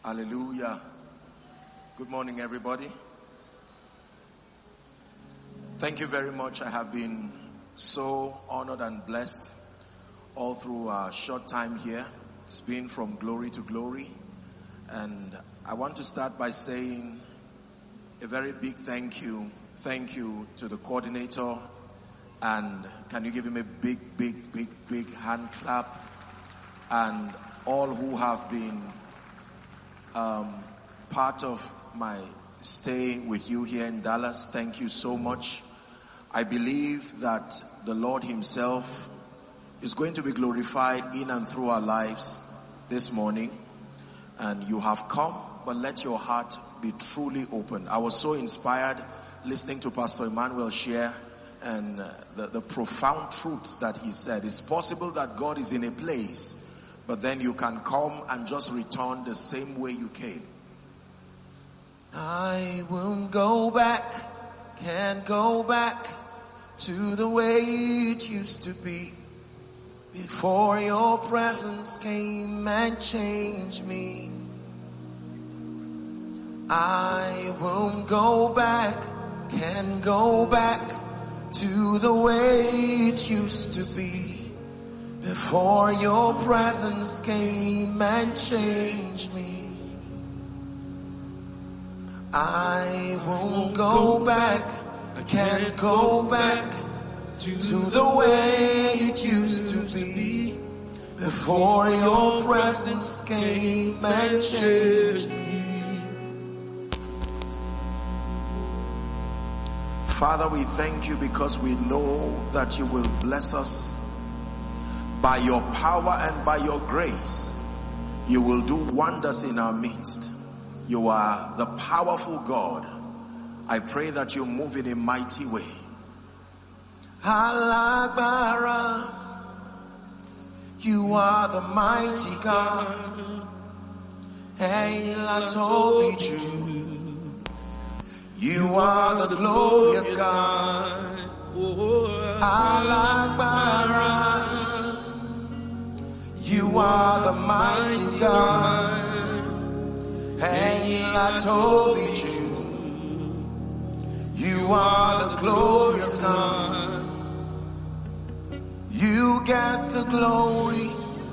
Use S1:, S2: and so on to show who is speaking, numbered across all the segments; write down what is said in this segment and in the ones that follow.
S1: Hallelujah. Good morning, everybody. Thank you very much. I have been so honored and blessed all through our short time here. It's been from glory to glory. And I want to start by saying a very big thank you. Thank you to the coordinator. And can you give him a big hand clap? And all who have been part of my stay with you here in Dallas, thank you so much. I believe that the Lord himself is going to be glorified in and through our lives this morning. And you have come, but let your heart be truly open. I was so inspired listening to Pastor Emmanuel share and the profound truths that he said. It's possible that God is in a place, but then you can come and just return the same way you came. I won't go back, can't go back to the way it used to be before your presence came and changed me. I won't go back, can't go back to the way it used to be before your presence came and changed me. I won't go back, I can't go back to the way it used to be before your presence came and changed me. Father, we thank you because we know that you will bless us by your power and by your grace. You will do wonders in our midst. You are the powerful God. I pray that you move in a mighty way. Alagbara, you are the mighty God. Elatobiju, you are the glorious God. Alagbara, you are the mighty God. Elatobiju, you are the glorious God. You get the glory.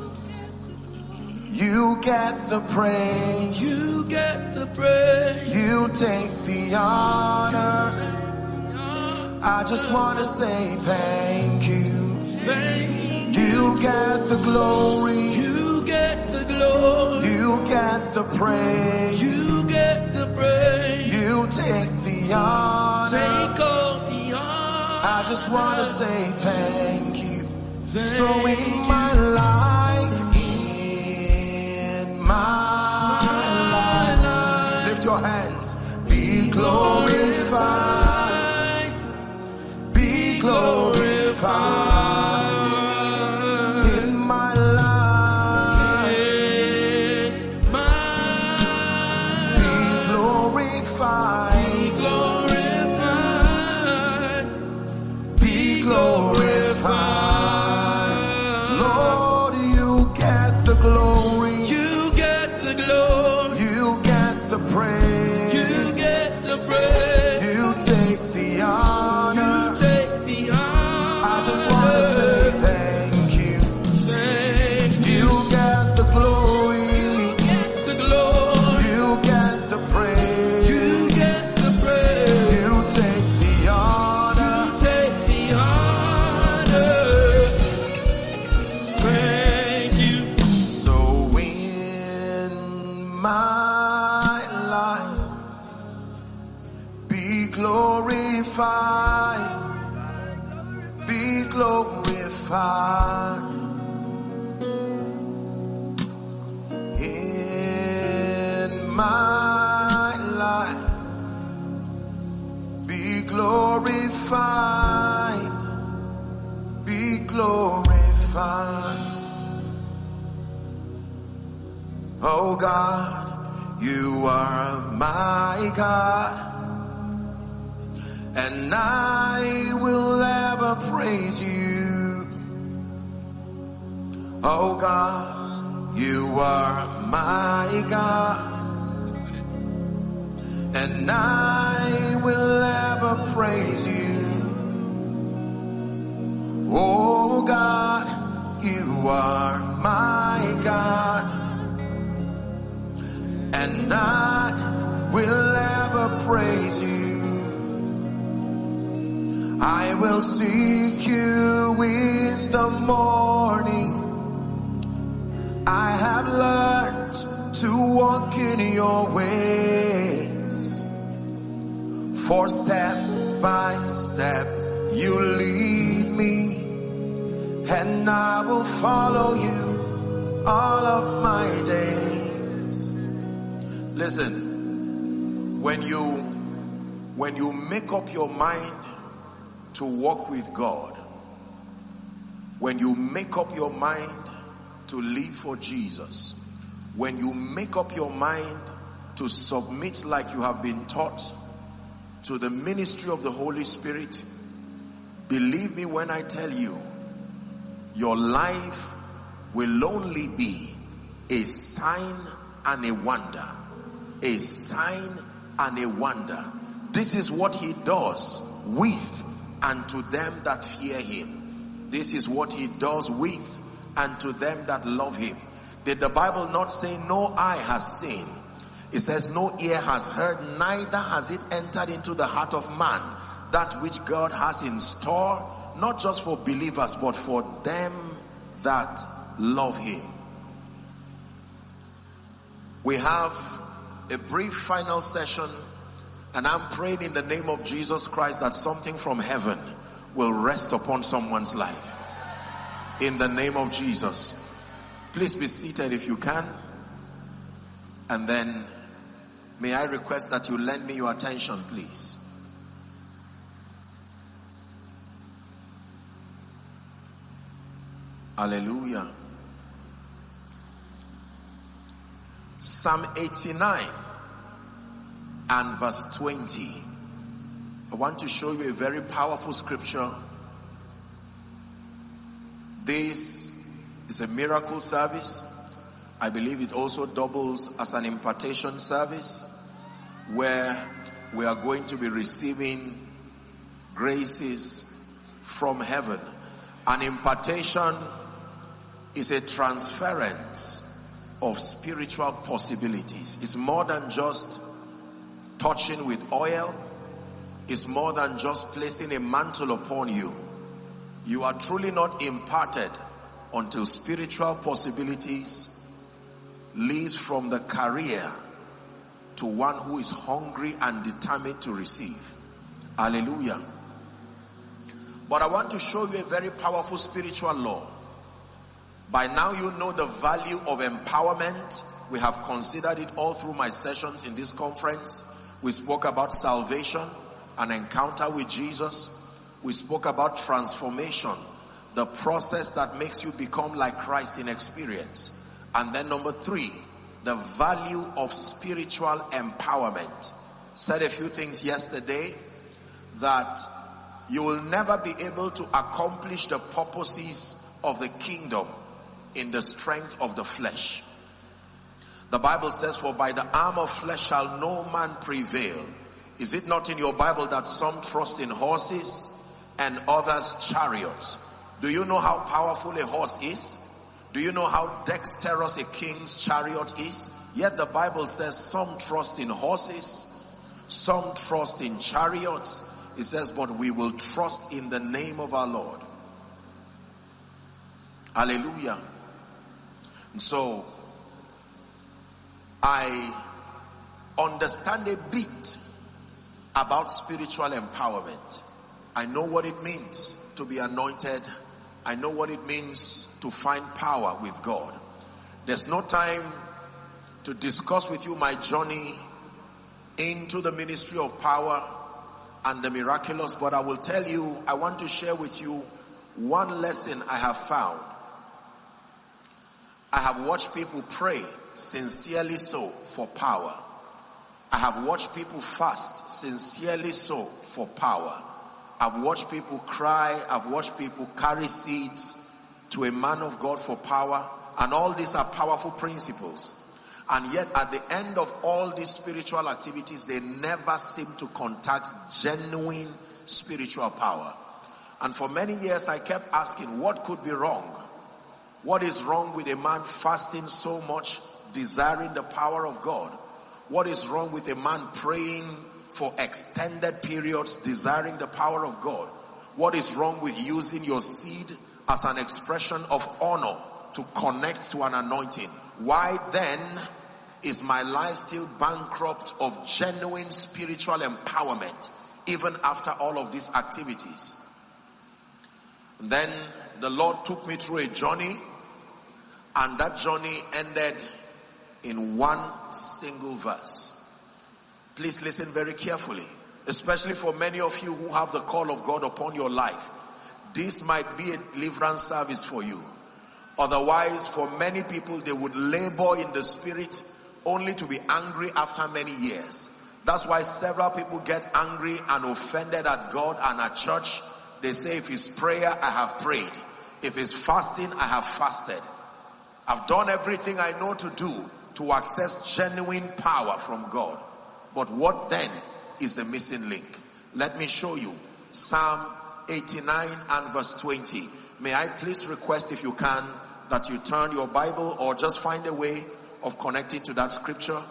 S1: You get the praise. You get the praise. You take the honor. I just want to say thank you. Thank you. You get the glory. You get the glory. You get the praise. You get the praise. You take the honor. Take all the honor. I just want to say thank you. So in my life, lift your hands. Be glorified. Be glorified. In my life, be glorified. Be glorified. Glory. You get the glory. You get the praise. You get the praise. You take the honor. You take the honor. I just want to say thank you. Thank you. You get the glory. You get the glory. You get the praise. You get the praise. You take the honor. You take the honor. Thank you. My life, be glorified, be glorified. In my life, be glorified, be glorified. Oh God, you are my God, and I will ever praise you. Oh God, you are my God, and I will ever praise you. Oh God, you are my God, and I will ever praise you. I will seek you in the morning. I have learned to walk in your ways. For step by step you lead me, and I will follow you all of my days. Listen, when you make up your mind to walk with God, when you make up your mind to live for Jesus, when you make up your mind to submit like you have been taught to the ministry of the Holy Spirit, believe me when I tell you, your life will only be a sign and a wonder. A sign and a wonder. This is what he does with and to them that fear him. This is what he does with and to them that love him. Did the Bible not say no eye has seen? It says no ear has heard, neither has it entered into the heart of man that which God has in store, not just for believers but for them that love him. We have a brief final session, and I'm praying in the name of Jesus Christ that something from heaven will rest upon someone's life. In the name of Jesus. Please be seated if you can. And then may I request that you lend me your attention, please. Hallelujah. Psalm 89 and verse 20. I want to show you a very powerful scripture. This is a miracle service. I believe it also doubles as an impartation service where we are going to be receiving graces from heaven. An impartation is a transference of spiritual possibilities. It's more than just touching with oil. It's more than just placing a mantle upon you. You are truly not imparted until spiritual possibilities leads from the career to one who is hungry and determined to receive. Hallelujah. But I want to show you a very powerful spiritual law. By now you know the value of empowerment. We have considered it all through my sessions in this conference. We spoke about salvation, an encounter with Jesus. We spoke about transformation, the process that makes you become like Christ in experience. And then number 3, the value of spiritual empowerment. Said a few things yesterday that you will never be able to accomplish the purposes of the kingdom in the strength of the flesh. The Bible says, for by the arm of flesh shall no man prevail. Is it not in your Bible that some trust in horses and others chariots? Do you know how powerful a horse is? Do you know how dexterous a king's chariot is? Yet the Bible says some trust in horses, some trust in chariots. It says, but we will trust in the name of our Lord. Hallelujah. And so, I understand a bit about spiritual empowerment. I know what it means to be anointed. I know what it means to find power with God. There's no time to discuss with you my journey into the ministry of power and the miraculous, but I will tell you, I want to share with you one lesson I have found. I have watched people pray sincerely so for power. I have watched people fast sincerely so for power. I've watched people cry. I've watched people carry seeds to a man of God for power. And all these are powerful principles. And yet at the end of all these spiritual activities, they never seem to contact genuine spiritual power. And for many years I kept asking, what could be wrong? What is wrong with a man fasting so much, desiring the power of God? What is wrong with a man praying for extended periods, desiring the power of God? What is wrong with using your seed as an expression of honor to connect to an anointing? Why then is my life still bankrupt of genuine spiritual empowerment even after all of these activities? And then the Lord took me through a journey, and that journey ended in one single verse. Please listen very carefully, especially for many of you who have the call of God upon your life. This might be a deliverance service for you. Otherwise, for many people, they would labor in the spirit only to be angry after many years. That's why several people get angry and offended at God and at church. They say, if it's prayer, I have prayed. If it's fasting, I have fasted. I've done everything I know to do to access genuine power from God. But what then is the missing link? Let me show you. Psalm 89 and verse 20. May I please request, if you can, that you turn your Bible or just find a way of connecting to that scripture.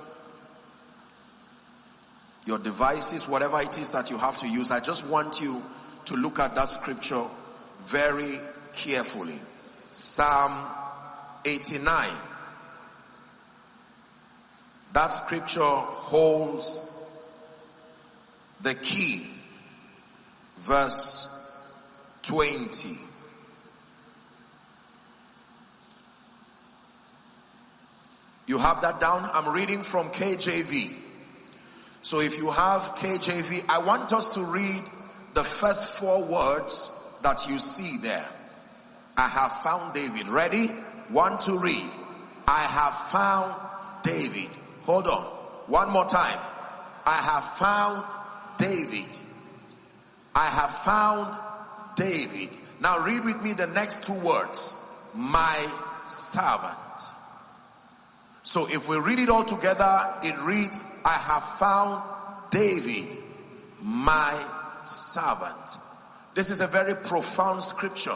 S1: Your devices, whatever it is that you have to use. I just want you to look at that scripture very carefully. Psalm 89. That scripture holds the key. Verse 20. You have that down? I'm reading from KJV. So if you have KJV, I want us to read the first 4 words that you see there. I have found David. Ready? 1, 2, read. I have found David. Hold on. One more time. I have found David. I have found David. Now read with me the next 2 words. My servant. So if we read it all together, it reads, I have found David, my servant. This is a very profound scripture.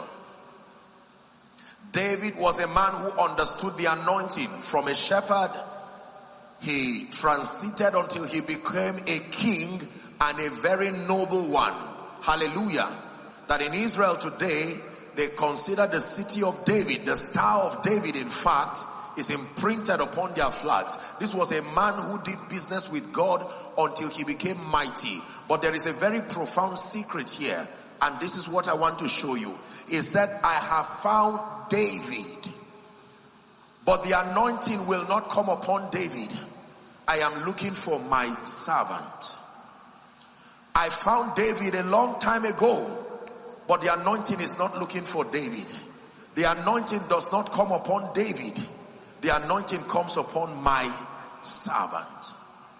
S1: David was a man who understood the anointing. From a shepherd, he transited until he became a king and a very noble one. Hallelujah. That in Israel today, they consider the city of David, the Star of David, in fact, is imprinted upon their flags. This was a man who did business with God until he became mighty. But there is a very profound secret here, and this is what I want to show you. He said, I have found David, but the anointing will not come upon David. I am looking for my servant. I found David a long time ago, but the anointing is not looking for David. The anointing does not come upon David. The anointing comes upon my servant.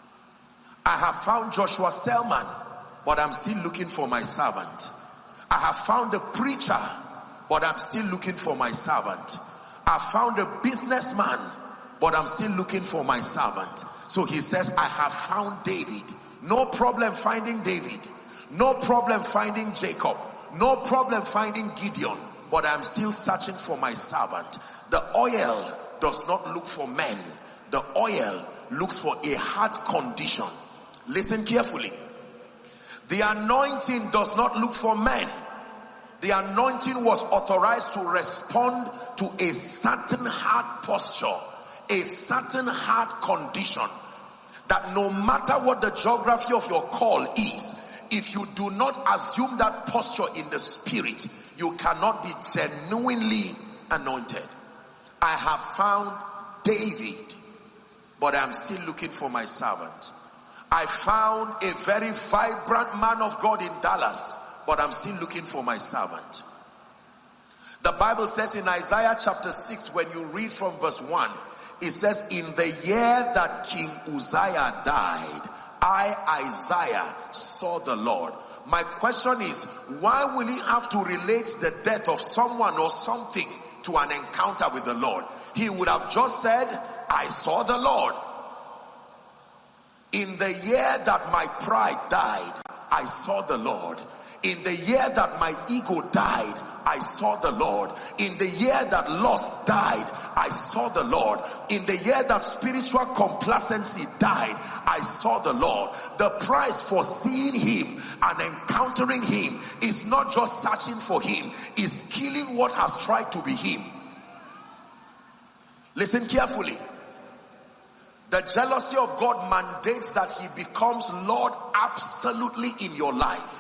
S1: I have found Joshua Selman, but I'm still looking for my servant. I have found a preacher, but I'm still looking for my servant. I found a businessman, but I'm still looking for my servant. So he says, I have found David. No problem finding David. No problem finding Jacob. No problem finding Gideon. But I'm still searching for my servant. The oil does not look for men. The oil looks for a heart condition. Listen carefully. The anointing does not look for men. The anointing was authorized to respond to a certain heart posture, a certain heart condition. That no matter what the geography of your call is, if you do not assume that posture in the spirit, you cannot be genuinely anointed. I have found David, but I'm still looking for my servant. I found a very vibrant man of God in Dallas, but I'm still looking for my servant. The Bible says in Isaiah chapter 6, when you read from verse 1, it says, in the year that King Uzziah died, I, Isaiah, saw the Lord. My question is, why will he have to relate the death of someone or something to an encounter with the Lord? He would have just said, I saw the Lord. In the year that my pride died, I saw the Lord. In the year that my ego died, I saw the Lord. In the year that lust died, I saw the Lord. In the year that spiritual complacency died, I saw the Lord. The price for seeing him and encountering him is not just searching for him, is killing what has tried to be him. Listen carefully. The jealousy of God mandates that he becomes Lord absolutely in your life.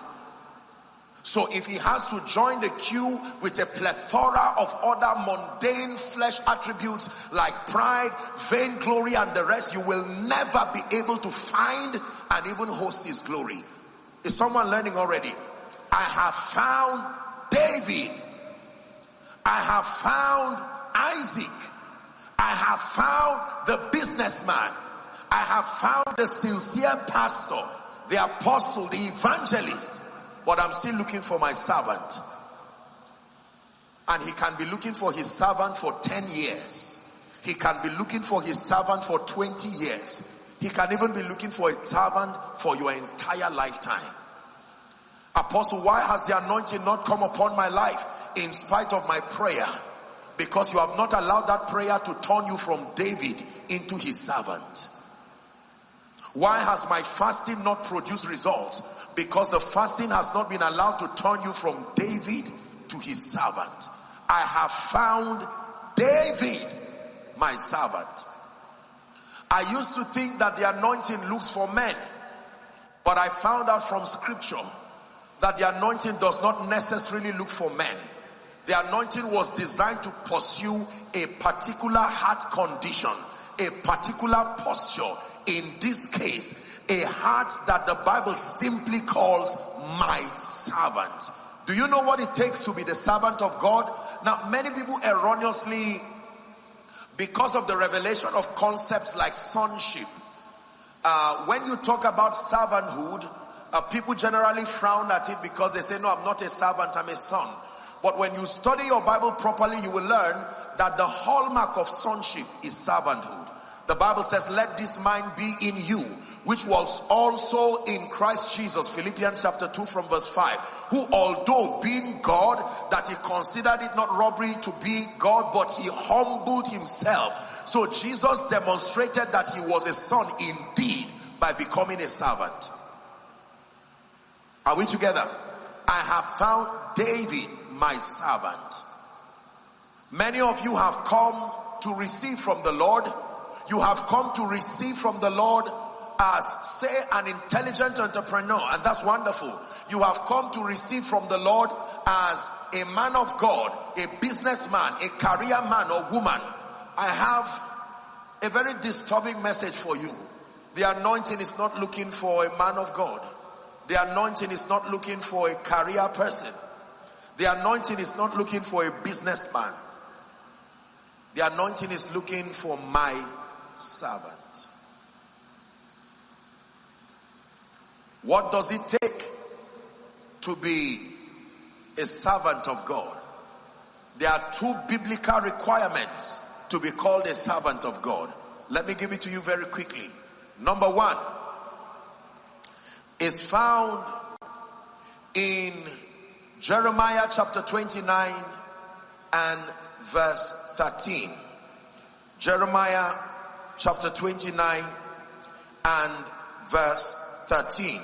S1: So if he has to join the queue with a plethora of other mundane flesh attributes like pride, vainglory, and the rest, you will never be able to find and even host his glory. Is someone learning already? I have found David. I have found Isaac. I have found the businessman. I have found the sincere pastor, the apostle, the evangelist. But I'm still looking for my servant. And he can be looking for his servant for 10 years. He can be looking for his servant for 20 years. He can even be looking for a servant for your entire lifetime. Apostle, why has the anointing not come upon my life in spite of my prayer? Because you have not allowed that prayer to turn you from David into his servant. Why has my fasting not produced results? Because the fasting has not been allowed to turn you from David to his servant. I have found David, my servant. I used to think that the anointing looks for men, but I found out from scripture that the anointing does not necessarily look for men. The anointing was designed to pursue a particular heart condition, a particular posture. In this case, a heart that the Bible simply calls my servant. Do you know what it takes to be the servant of God? Now, many people erroneously, because of the revelation of concepts like sonship, when you talk about servanthood, people generally frown at it because they say, no, I'm not a servant, I'm a son. But when you study your Bible properly, you will learn that the hallmark of sonship is servanthood. The Bible says, let this mind be in you, which was also in Christ Jesus. Philippians chapter 2 from verse 5. Who, although being God, that he considered it not robbery to be God, but he humbled himself. So Jesus demonstrated that he was a son indeed by becoming a servant. Are we together? I have found David, my servant. Many of you have come to receive from the Lord. You have come to receive from the Lord as, say, an intelligent entrepreneur, and that's wonderful. You have come to receive from the Lord as a man of God, a businessman, a career man or woman. I have a very disturbing message for you. The anointing is not looking for a man of God. The anointing is not looking for a career person. The anointing is not looking for a businessman. The anointing is looking for my servant. What does it take to be a servant of God? There are two biblical requirements to be called a servant of God. Let me give it to you very quickly. Number one is found in Jeremiah chapter 29 and verse 13. Jeremiah chapter 29 and verse 13.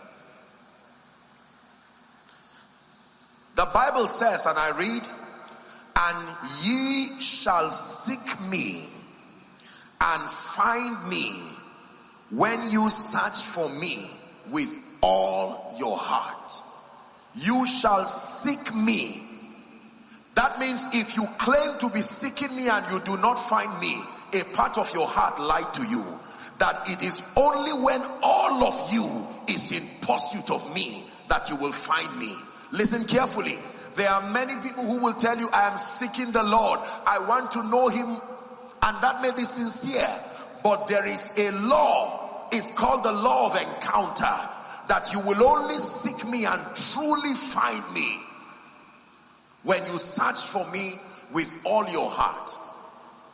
S1: The Bible says, and I read, and ye shall seek me and find me when you search for me with all your heart. You shall seek me. That means if you claim to be seeking me and you do not find me, a part of your heart lied to you. That it is only when all of you is in pursuit of me that you will find me. Listen carefully. There are many people who will tell you, I am seeking the Lord. I want to know him, and that may be sincere. But there is a law. It's called the law of encounter. That you will only seek me and truly find me when you search for me with all your heart.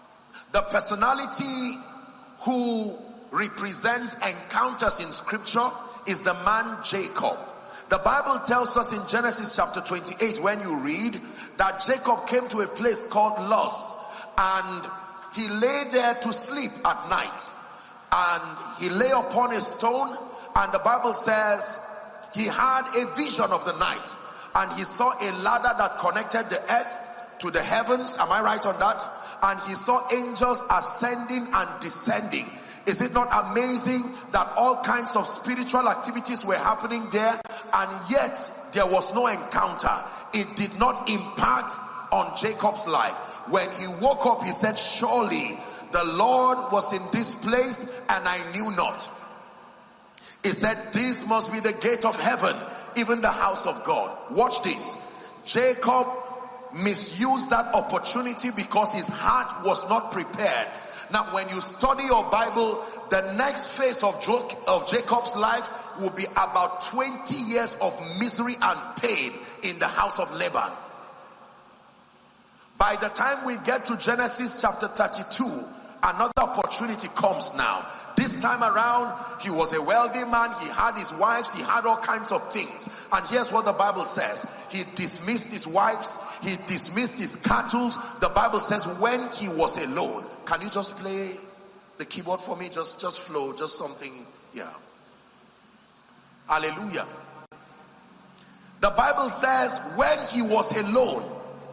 S1: The personality who represents encounters in scripture is the man Jacob. The Bible tells us in Genesis chapter 28, when you read, that Jacob came to a place called Luz, and he lay there to sleep at night. And he lay upon a stone, and the Bible says he had a vision of the night, and he saw a ladder that connected the earth to the heavens. Am I right on that? And he saw angels ascending and descending. Is it not amazing that all kinds of spiritual activities were happening there, and yet there was no encounter? It did not impact on Jacob's life. When he woke up, he said, surely the Lord was in this place and I knew not. He said, this must be the gate of heaven, even the house of God. Watch this. Jacob misused that opportunity because his heart was not prepared. Now, when you study your Bible, the next phase of Jacob's life will be about 20 years of misery and pain in the house of Laban. By the time we get to Genesis chapter 32, another opportunity comes now. This time around, he was a wealthy man. He had his wives. He had all kinds of things. And here's what the Bible says. He dismissed his wives. He dismissed his cattle. The Bible says when he was alone. Can you just play the keyboard for me? Just flow. Just something. Yeah. Hallelujah. The Bible says when he was alone,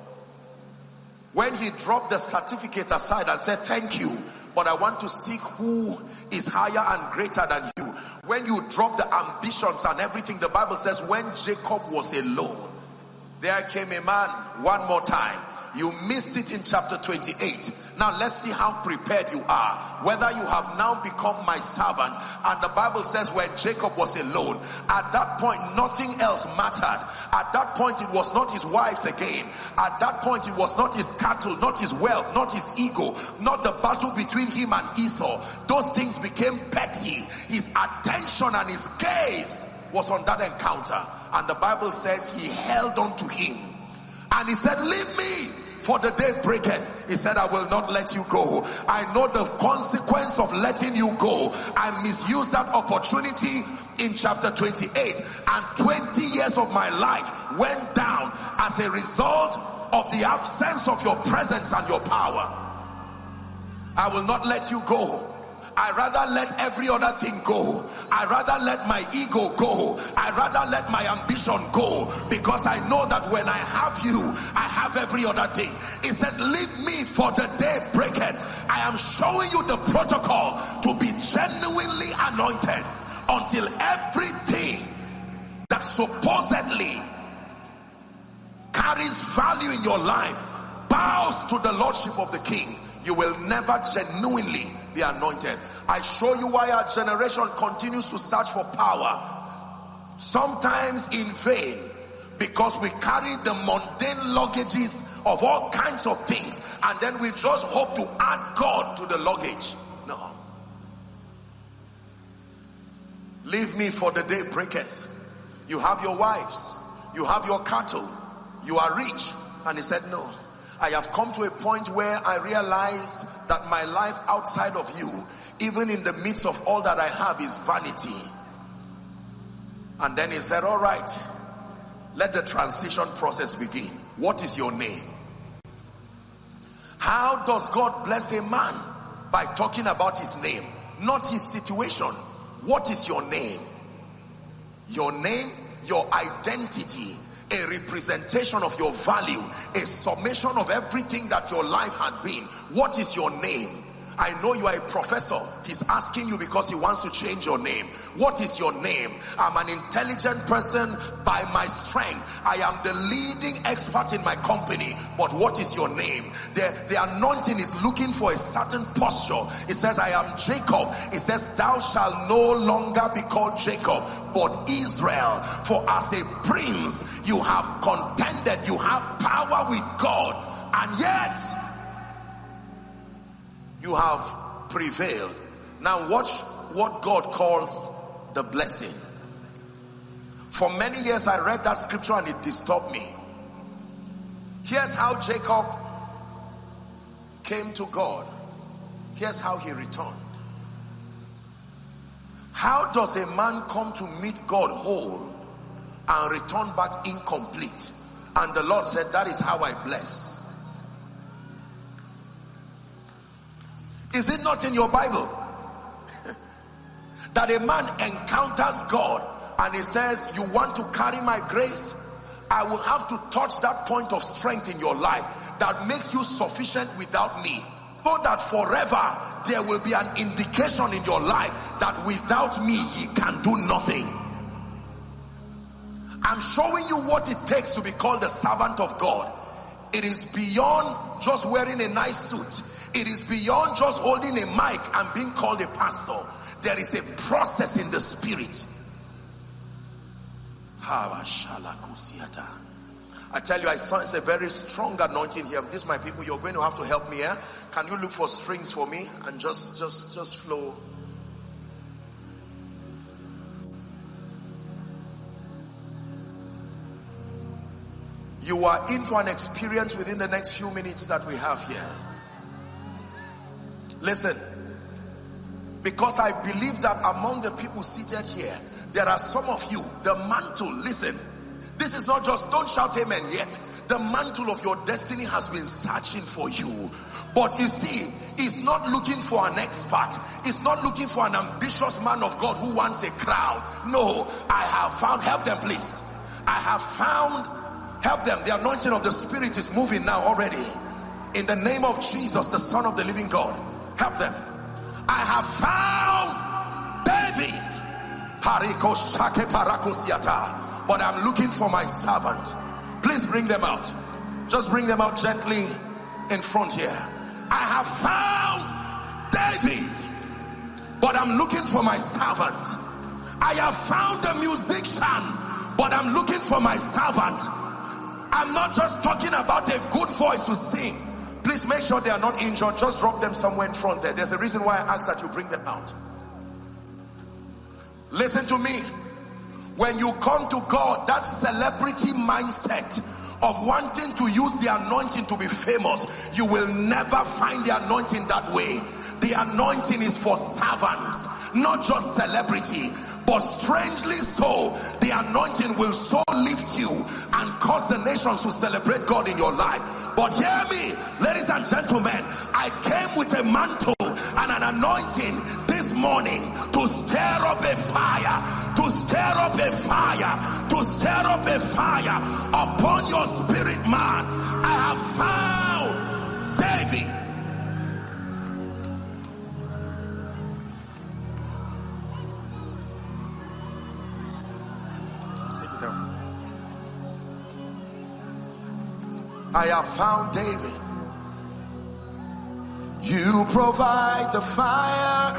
S1: when he dropped the certificate aside and said, thank you, but I want to seek who is higher and greater than you. When you drop the ambitions and everything, the Bible says when Jacob was alone, there came a man. One more time. You missed it in chapter 28. Now let's see how prepared you are. Whether you have now become my servant. And the Bible says when Jacob was alone, at that point nothing else mattered. At that point it was not his wives again. At that point it was not his cattle, not his wealth, not his ego, not the battle between him and Esau. Those things became petty. His attention and his gaze was on that encounter. And the Bible says he held on to him. And he said, leave me, for the day breaketh. He said, I will not let you go. I know the consequence of letting you go. I misused that opportunity in chapter 28. And 20 years of my life went down as a result of the absence of your presence and your power. I will not let you go. I rather let every other thing go. I rather let my ego go. I rather let my ambition go, because I know that when I have you, I have every other thing. It says, leave me, for the day breaketh. I am showing you the protocol to be genuinely anointed until everything that supposedly carries value in your life bows to the lordship of the King. You will never genuinely be anointed. I show you why our generation continues to search for power, sometimes in vain, because we carry the mundane luggages of all kinds of things, and then we just hope to add God to the luggage. No. Leave me, for the day breaketh. You have your wives, you have your cattle, you are rich. And he said, no. I have come to a point where I realize that my life outside of you, even in the midst of all that I have, is vanity. And then he said, all right, let the transition process begin. What is your name? How does God bless a man? By talking about his name, not his situation. What is your name? Your name, your identity, a representation of your value, a summation of everything that your life had been. What is your name? I know you are a professor. He's asking you because he wants to change your name. What is your name? I'm an intelligent person by my strength. I am the leading expert in my company. But what is your name? The anointing is looking for a certain posture. It says, I am Jacob. It says, thou shalt no longer be called Jacob, but Israel. For as a prince, you have contended. You have power with God. And yet, you have prevailed. Now watch what God calls the blessing. For many years I read that scripture and it disturbed me. Here's how Jacob came to God. Here's how he returned. How does a man come to meet God whole and return back incomplete? And the Lord said, that is how I bless. Is it not in your Bible that a man encounters God and he says, you want to carry my grace? I will have to touch that point of strength in your life that makes you sufficient without me, so that forever there will be an indication in your life that without me ye can do nothing. I'm showing you what it takes to be called a servant of God. It is beyond just wearing a nice suit. It is beyond just holding a mic and being called a pastor. There is a process in the spirit. I tell you, I sense a very strong anointing here. This, my people, you're going to have to help me here. Can you look for strings for me and just flow? You are in for an experience within the next few minutes that we have here. Listen, because I believe that among the people seated here, there are some of you, the mantle, listen, this is not just, don't shout amen yet. The mantle of your destiny has been searching for you. But you see, it's not looking for an expert. It's not looking for an ambitious man of God who wants a crowd. No, I have found, help them please. I have found, help them. The anointing of the Spirit is moving now already. In the name of Jesus, the Son of the living God, help them. I have found David. But I'm looking for my servant. Please bring them out. Just bring them out gently in front here. I have found David, but I'm looking for my servant. I have found a musician, but I'm looking for my servant. I'm not just talking about a good voice to sing. Please make sure they are not injured. Just drop them somewhere in front there. There's a reason why I asked that you bring them out. Listen to me. When you come to God, that celebrity mindset of wanting to use the anointing to be famous, you will never find the anointing that way. The anointing is for servants, not just celebrity. But strangely so, the anointing will so lift you and cause the nations to celebrate God in your life. But hear me, ladies and gentlemen, I came with a mantle and an anointing this morning to stir up a fire, to stir up a fire, to stir up a fire upon your spirit, man. I have found David. I have found David. You provide the fire.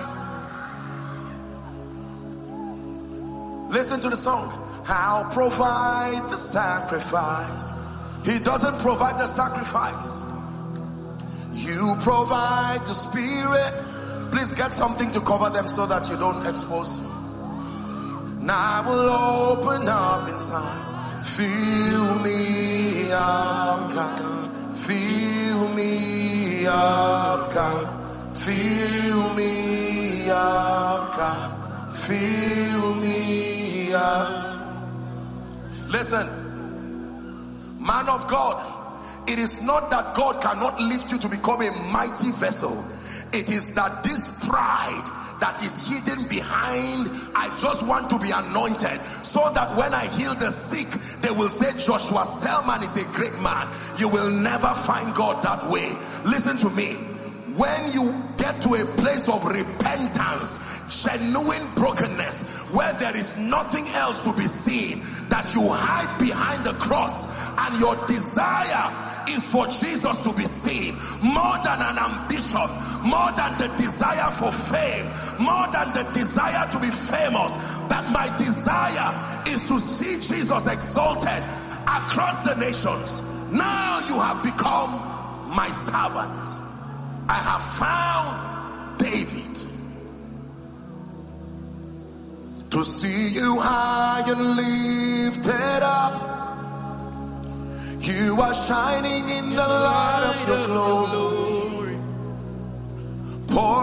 S1: Listen to the song. I'll provide the sacrifice. He doesn't provide the sacrifice. You provide the Spirit. Please get something to cover them so that you don't expose. Now I will open up inside. Fill me up, God. Fill me up, God. Fill me up, God. Fill me up. Listen, man of God, it is not that God cannot lift you to become a mighty vessel. It is that this pride that is hidden behind, I just want to be anointed, so that when I heal the sick, they will say Joshua Selman is a great man. You will never find God that way. Listen to me. When you get to a place of repentance, genuine brokenness, where there is nothing else to be seen, that you hide behind the cross, and your desire is for Jesus to be seen, more than an ambition, more than the desire for fame, more than the desire to be famous, that my desire is to see Jesus exalted across the nations. Now you have become my servant. I have found David. To see you high and lifted up, you are shining in the light of your glory. Pour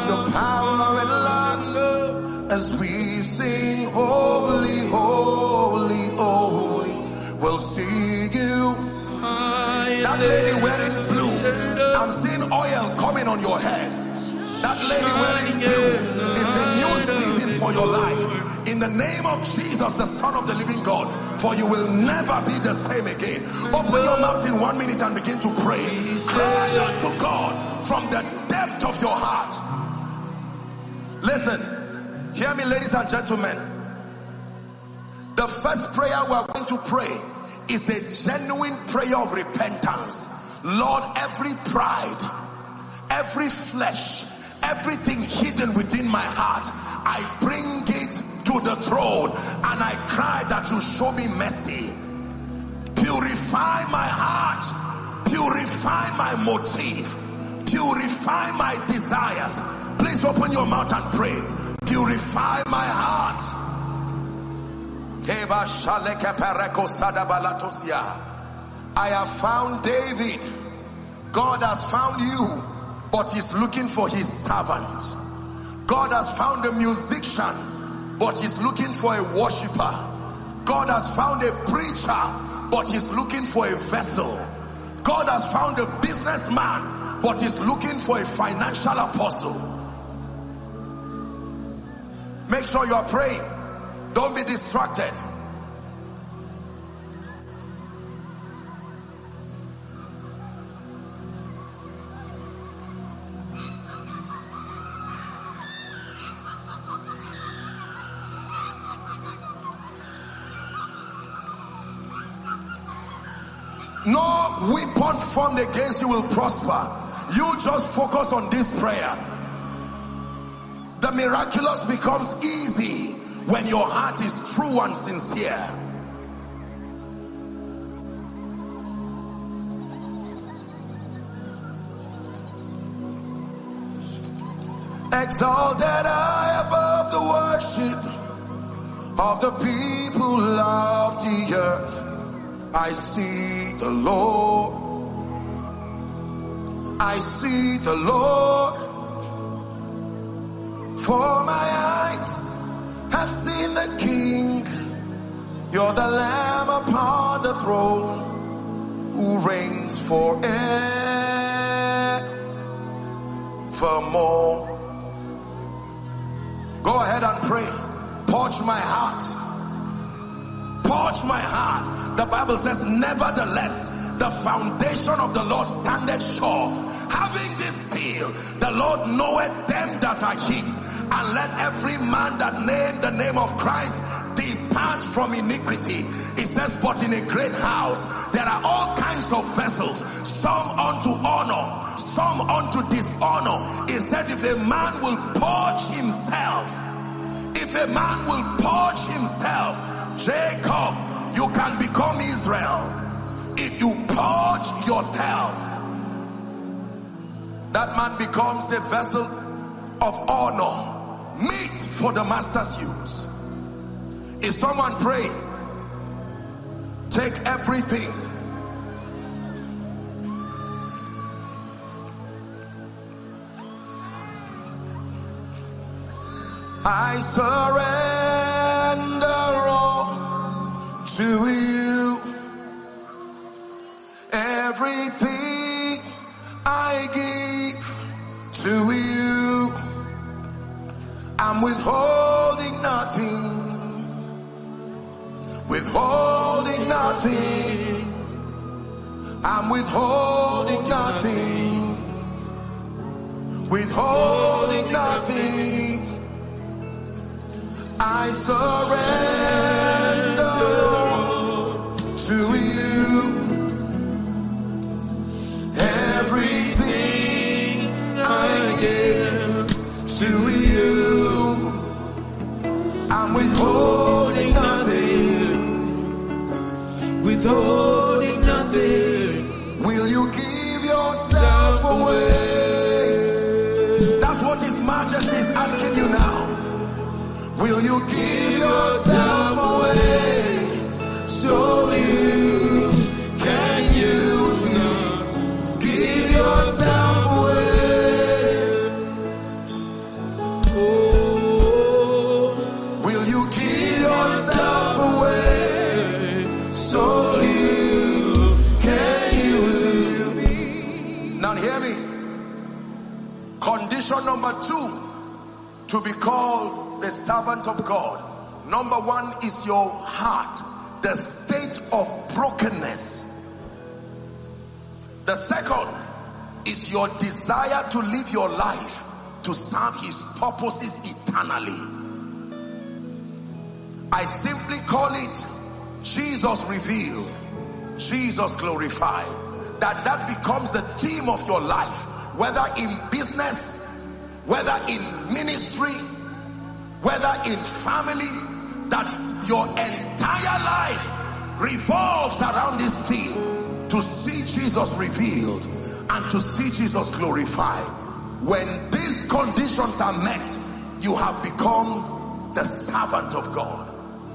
S1: us your power and love as we sing holy, holy, holy. We'll see you. That lady wearing blue, I'm seeing oil coming on your head. That lady wearing blue is a new season for your life. In the name of Jesus, the Son of the living God, for you will never be the same again. Open your mouth in 1 minute and begin to pray. Cry unto God from the depth of your heart. Listen, hear me, ladies and gentlemen. The first prayer we are going to pray is a genuine prayer of repentance. Lord, every pride, every flesh, everything hidden within my heart, I bring it to the throne and I cry that you show me mercy. Purify my heart, purify my motive, purify my desires. Please open your mouth and pray. Purify my heart. I have found David. God has found you, but he's looking for his servant. God has found a musician, but he's looking for a worshiper. God has found a preacher, but he's looking for a vessel. God has found a businessman, but he's looking for a financial apostle. Make sure you are praying. Don't be distracted. No weapon formed against you will prosper. You just focus on this prayer. The miraculous becomes easy when your heart is true and sincere. Exalted high above the worship of the people of the earth, I see the Lord. I see the Lord. For my eyes have seen the King. You're the Lamb upon the throne, who reigns forevermore. Go ahead and pray. Purge my heart. Purge my heart. The Bible says, nevertheless, the foundation of the Lord standeth sure. Having this seal, the Lord knoweth them that are his. And let every man that name the name of Christ depart from iniquity. It says, but in a great house there are all kinds of vessels, some unto honor, some unto dishonor. It says, if a man will purge himself, if a man will purge himself, Jacob, you can become Israel. If you purge yourself, that man becomes a vessel of honor, meat for the master's use. Is someone praying? Take everything. I surrender all to you. Everything I give to you. I'm withholding nothing. Withholding nothing. I'm withholding nothing. Withholding nothing. I surrender to you. Everything I give to you. I'm withholding nothing. Withholding nothing. Will you give yourself away? That's what His Majesty is asking you now. Will you give yourself away so you can use me? Give yourself away. two, to be called the servant of God. Number one is your heart, the state of brokenness. The second is your desire to live your life to serve his purposes eternally. I simply call it Jesus revealed, Jesus glorified. That becomes the theme of your life, whether in business, whether in ministry, whether in family, that your entire life revolves around this theme, to see Jesus revealed and to see Jesus glorified. When these conditions are met, you have become the servant of God.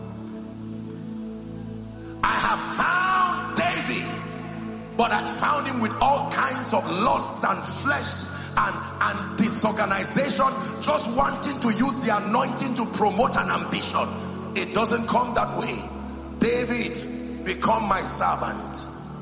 S1: I have found David, but I found him with all kinds of lusts and flesh and disorganization, just wanting to use the anointing to promote an ambition. It doesn't come that way. David, become my servant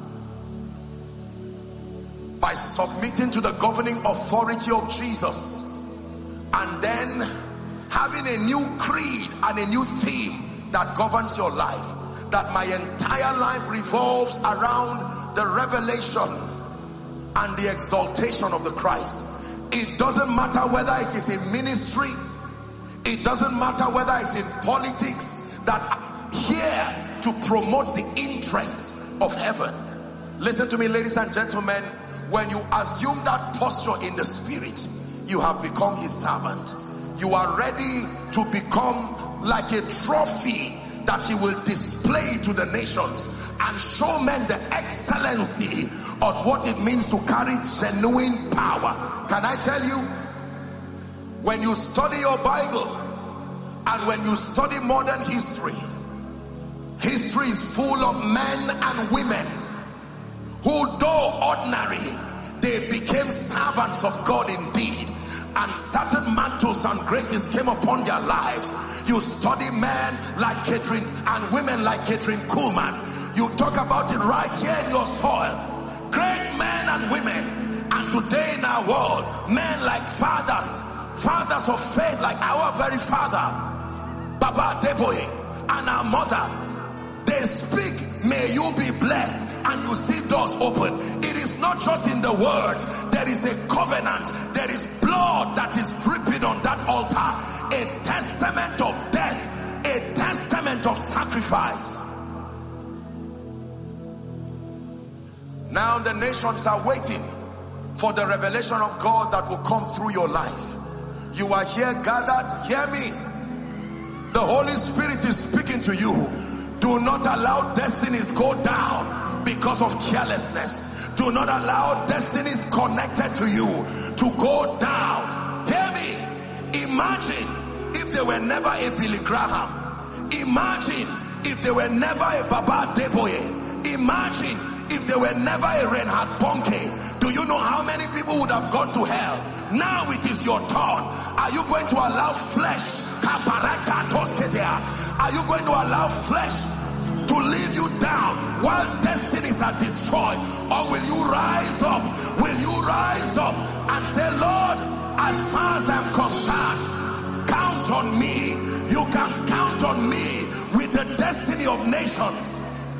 S1: by submitting to the governing authority of Jesus, and then having a new creed and a new theme that governs your life. That my entire life revolves around the revelation and the exaltation of the Christ. It doesn't matter whether it is in ministry, it doesn't matter whether it's in politics, that I'm here to promote the interests of heaven. Listen to me, ladies and gentlemen. When you assume that posture in the spirit, you have become his servant. You are ready to become like a trophy that he will display to the nations and show men the excellency of what it means to carry genuine power. Can I tell you, when you study your Bible and when you study modern history, history is full of men and women who, though ordinary, they became servants of God indeed, and certain mantles and graces came upon their lives. You study men like Catherine and women like Catherine Kuhlman. You talk about it right here in your soil. Great men and women. And today in our world, men like fathers of faith, like our very father, Baba Deboye, and our mother. They speak, may you be blessed, and you see doors open. It is not just in the words. There is a covenant. There is blood that is dripping on that altar. A testament of death. A testament of sacrifice. Now the nations are waiting for the revelation of God that will come through your life. You are here gathered. Hear me. The Holy Spirit is speaking to you. Do not allow destinies go down because of carelessness. Do not allow destinies connected to you to go down. Hear me. Imagine if there were never a Billy Graham. Imagine if there were never a Baba Deboye. Imagine if there were never a Reinhard Bonnke. Do you know how many people would have gone to hell? Now it is your turn. Are you going to allow flesh? Are you going to allow flesh to lead you down while destinies are destroyed? Or will you rise up? Will you rise up and say, Lord, as far as I'm concerned, count on me. You can count on me with the destiny of nations.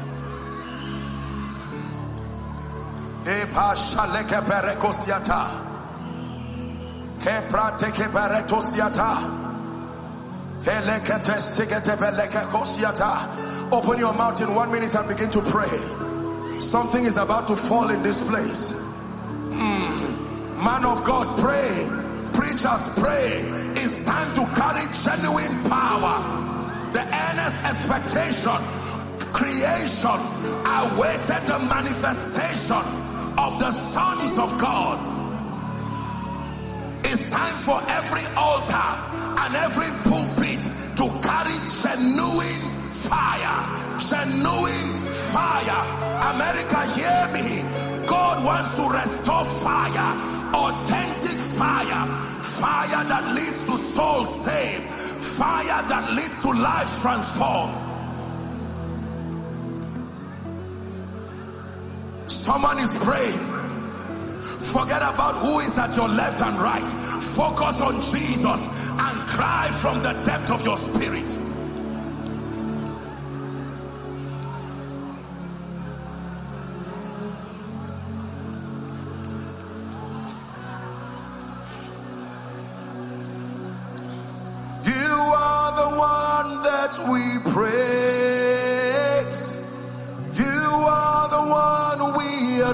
S1: Open your mouth in 1 minute and begin to pray. Something is about to fall in this place. Man of God, pray. Preachers, pray. It's time to carry genuine power. The earnest expectation, creation awaited the manifestation of the sons of God. It's time for every altar and every pulpit to carry genuine fire. Genuine fire. America, hear me. God wants to restore fire. Authentic fire. Fire that leads to souls saved. Fire that leads to lives transformed. Someone is praying. Forget about who is at your left and right. Focus on Jesus and cry from the depth of your spirit.
S2: We praise. You are the one we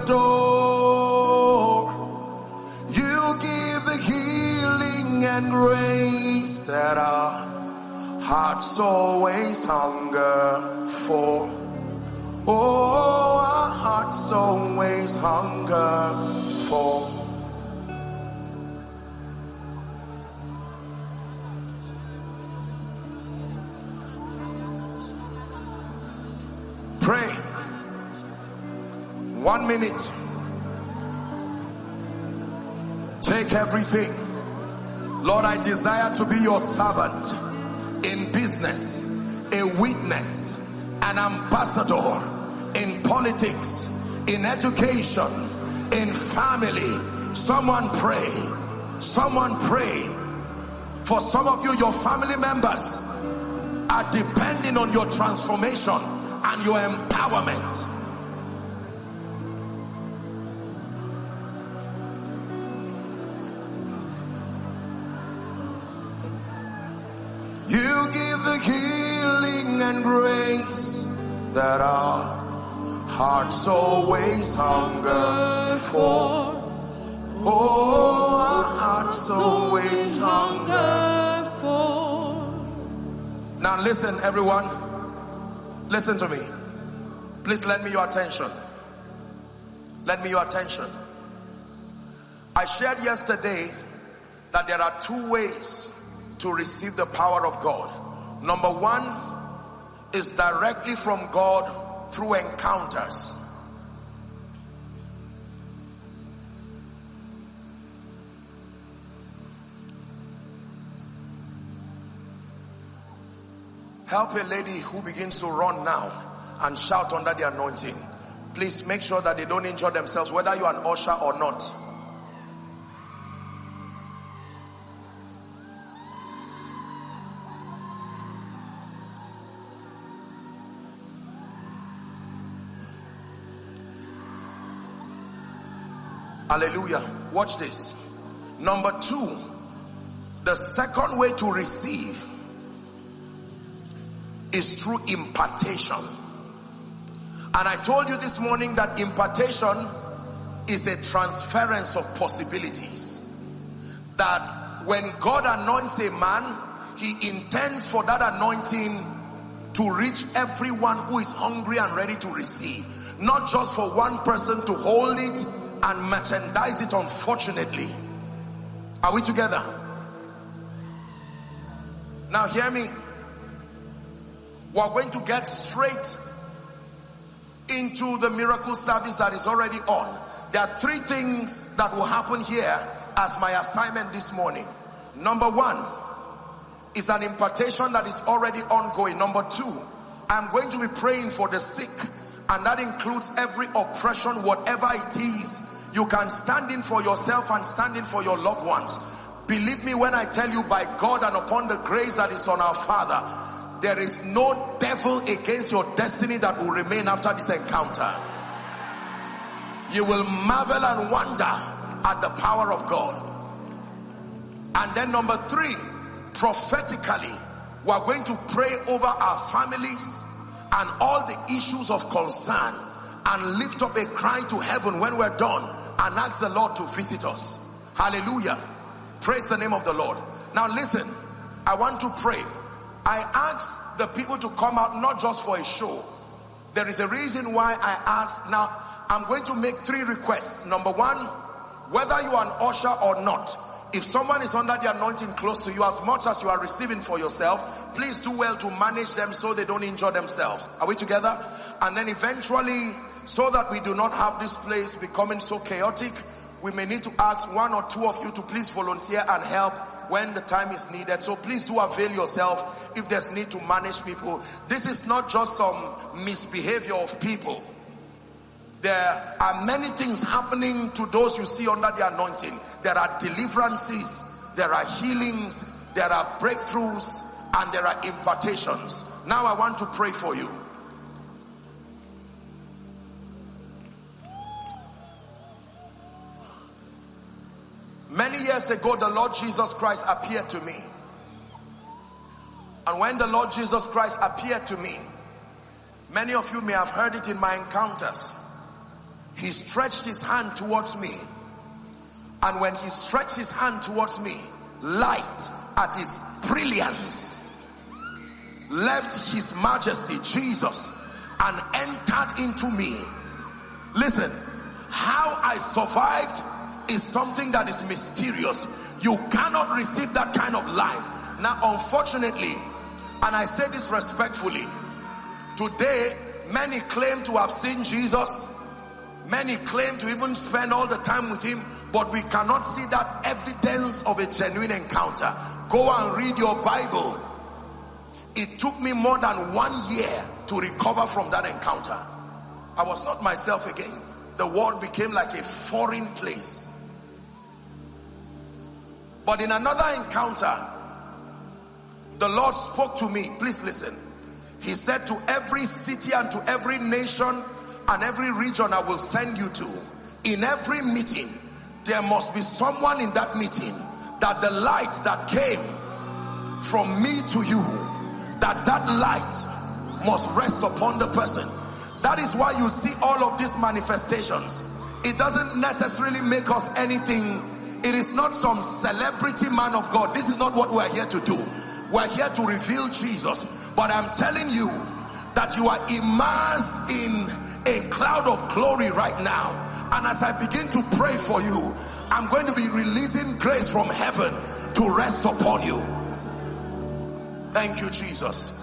S2: adore. You give the healing and grace that our hearts always hunger for. Oh, our hearts always hunger for. Pray. 1 minute. Take everything. Lord, I desire to be your servant in business, a witness, an ambassador in politics, in education, in family. Someone pray. Someone pray. For some of you, your family members are depending on your transformation and your empowerment. You give the healing and grace that our hearts always hunger for. Oh, our hearts always hunger for. Now listen, everyone. Listen to me. Please lend me your attention. Lend me your attention. I shared yesterday that there are 2 ways to receive the power of God. Number 1 is directly from God through encounters. Help a lady who begins to run now and shout under the anointing. Please make sure that they don't injure themselves, whether you are an usher or not. Hallelujah. Watch this. Number 2, the second way to receive is through impartation. And I told you this morning that impartation is a transference of possibilities. That when God anoints a man, he intends for that anointing to reach everyone who is hungry and ready to receive. Not just for one person to hold it and merchandise it, unfortunately. Are we together? Now hear me. We're going to get straight into the miracle service that is already on. There are 3 things that will happen here as my assignment this morning. Number 1 is an impartation that is already ongoing. Number 2, I'm going to be praying for the sick, and that includes every oppression, whatever it is. You can stand in for yourself and stand in for your loved ones. Believe me when I tell you, by God and upon the grace that is on our Father, there is no devil against your destiny that will remain after this encounter. You will marvel and wonder at the power of God. And then number 3, prophetically, we are going to pray over our families and all the issues of concern and lift up a cry to heaven when we're done and ask the Lord to visit us. Hallelujah. Praise the name of the Lord. Now listen, I want to pray. I asked the people to come out not just for a show. There is a reason why I asked. Now, I'm going to make 3 requests. Number 1, whether you are an usher or not, if someone is under the anointing close to you, as much as you are receiving for yourself, please do well to manage them so they don't injure themselves. Are we together? And then eventually, so that we do not have this place becoming so chaotic, we may need to ask 1 or 2 of you to please volunteer and help when the time is needed. So please do avail yourself if there's need to manage people. This is not just some misbehavior of people. There are many things happening to those you see under the anointing. There are deliverances, there are healings, there are breakthroughs, and there are impartations. Now I want to pray for you. Many years ago, the Lord Jesus Christ appeared to me. And when the Lord Jesus Christ appeared to me, many of you may have heard it in my encounters. He stretched his hand towards me. And when he stretched his hand towards me, light at its brilliance left his majesty, Jesus, and entered into me. Listen, how I survived is something that is mysterious. You cannot receive that kind of life. Now, unfortunately, and I say this respectfully, today many claim to have seen Jesus. Many claim to even spend all the time with him, but we cannot see that evidence of a genuine encounter. Go and read your Bible. It took me more than 1 year to recover from that encounter. I was not myself again. The world became like a foreign place. But in another encounter, the Lord spoke to me. Please listen. He said, to every city and to every nation and every region I will send you to, in every meeting, there must be someone in that meeting that the light that came from me to you, that light must rest upon the person. That is why you see all of these manifestations. It doesn't necessarily make us anything. It is not some celebrity man of God. This is not what we're here to do. We're here to reveal Jesus. But I'm telling you that you are immersed in a cloud of glory right now. And as I begin to pray for you, I'm going to be releasing grace from heaven to rest upon you. Thank you, Jesus.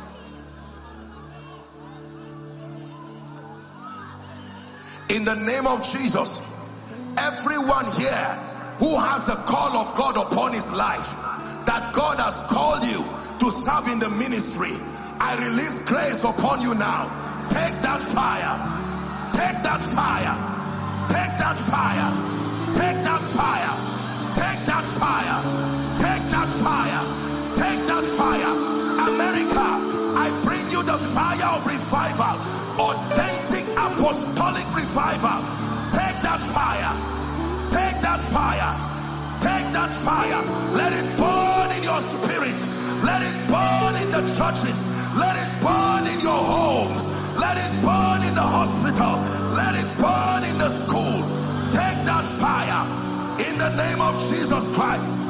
S2: In the name of Jesus, everyone here who has the call of God upon his life, that God has called you to serve in the ministry, I release grace upon you now. Take that fire. Take that fire. Take that fire. Take that fire. Take that fire. Take that fire. Take that fire. America, I bring you the fire of revival. Authentic apostolic revival. Take that fire. Take that fire. Take that fire. Let it burn in your spirit. Let it burn in the churches. Let it burn in your homes. Let it burn in the hospital. Let it burn in the school. Take that fire in the name of Jesus Christ.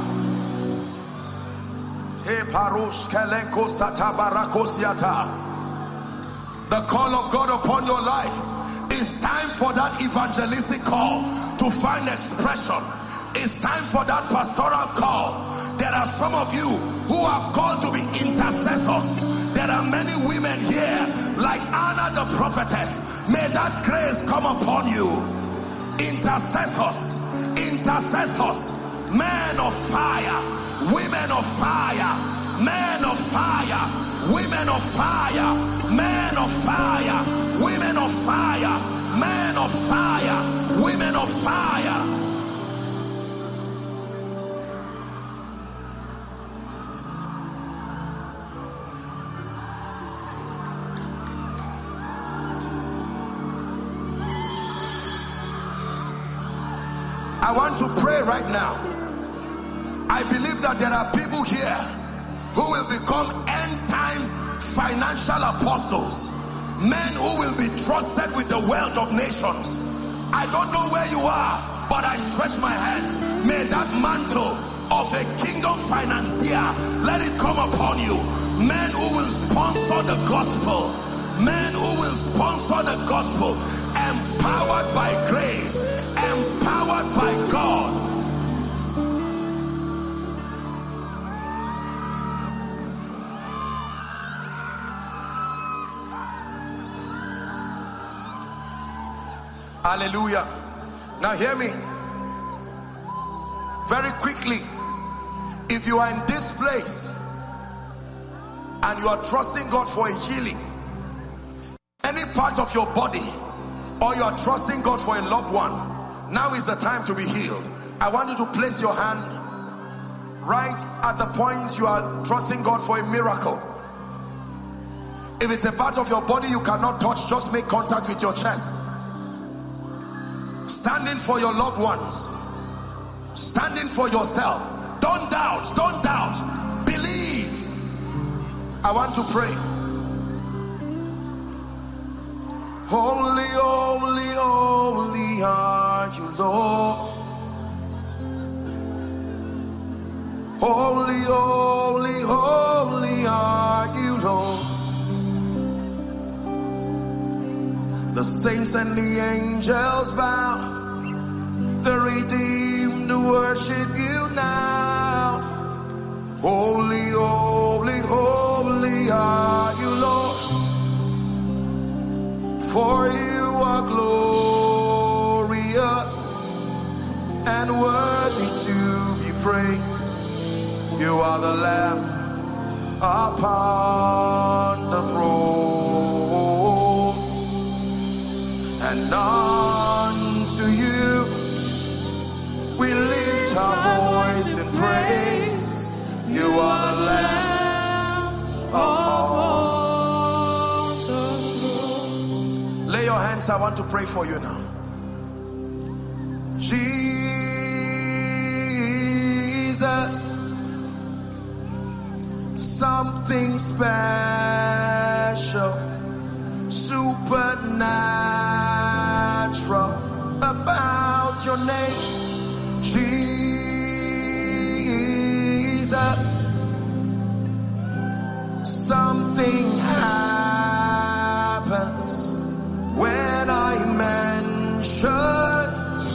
S2: The call of God upon your life is time for that evangelistic call to find expression. It's time for that pastoral call. There are some of you who are called to be intercessors. There are many women here like Anna the prophetess. May that grace come upon you. Intercessors, intercessors, men of fire, women of fire, men of fire, women of fire, men of fire, women of fire, men of fire, women of fire. I want to pray right now. I believe that there are people here who will become end-time financial apostles, men who will be trusted with the wealth of nations. I don't know where you are, but I stretch my hands. May that mantle of a kingdom financier, let it come upon you. Men who will sponsor the gospel, men who will sponsor the gospel, empowered by grace, empowered by God. Hallelujah. Now hear me very quickly. If you are in this place and you are trusting God for a healing, any part of your body or you are trusting God for a loved one, now is the time to be healed. I want you to place your hand right at the point you are trusting God for a miracle. If it's a part of your body you cannot touch, just make contact with your chest. Standing for your loved ones, standing for yourself. Don't doubt, don't doubt. Believe. I want to pray. Holy, holy, holy are you, Lord. Holy, holy, holy are you, Lord. The saints and the angels bow. The redeemed worship you now. Holy, holy, holy are you, Lord. For you are glorious and worthy to be praised. You are the Lamb upon the throne, and unto you we lift our voice in praise. You are the Lamb upon the throne. Lay your hands, I want to pray for you now. Jesus, something special, supernatural about your name, Jesus. Something happens when I mention.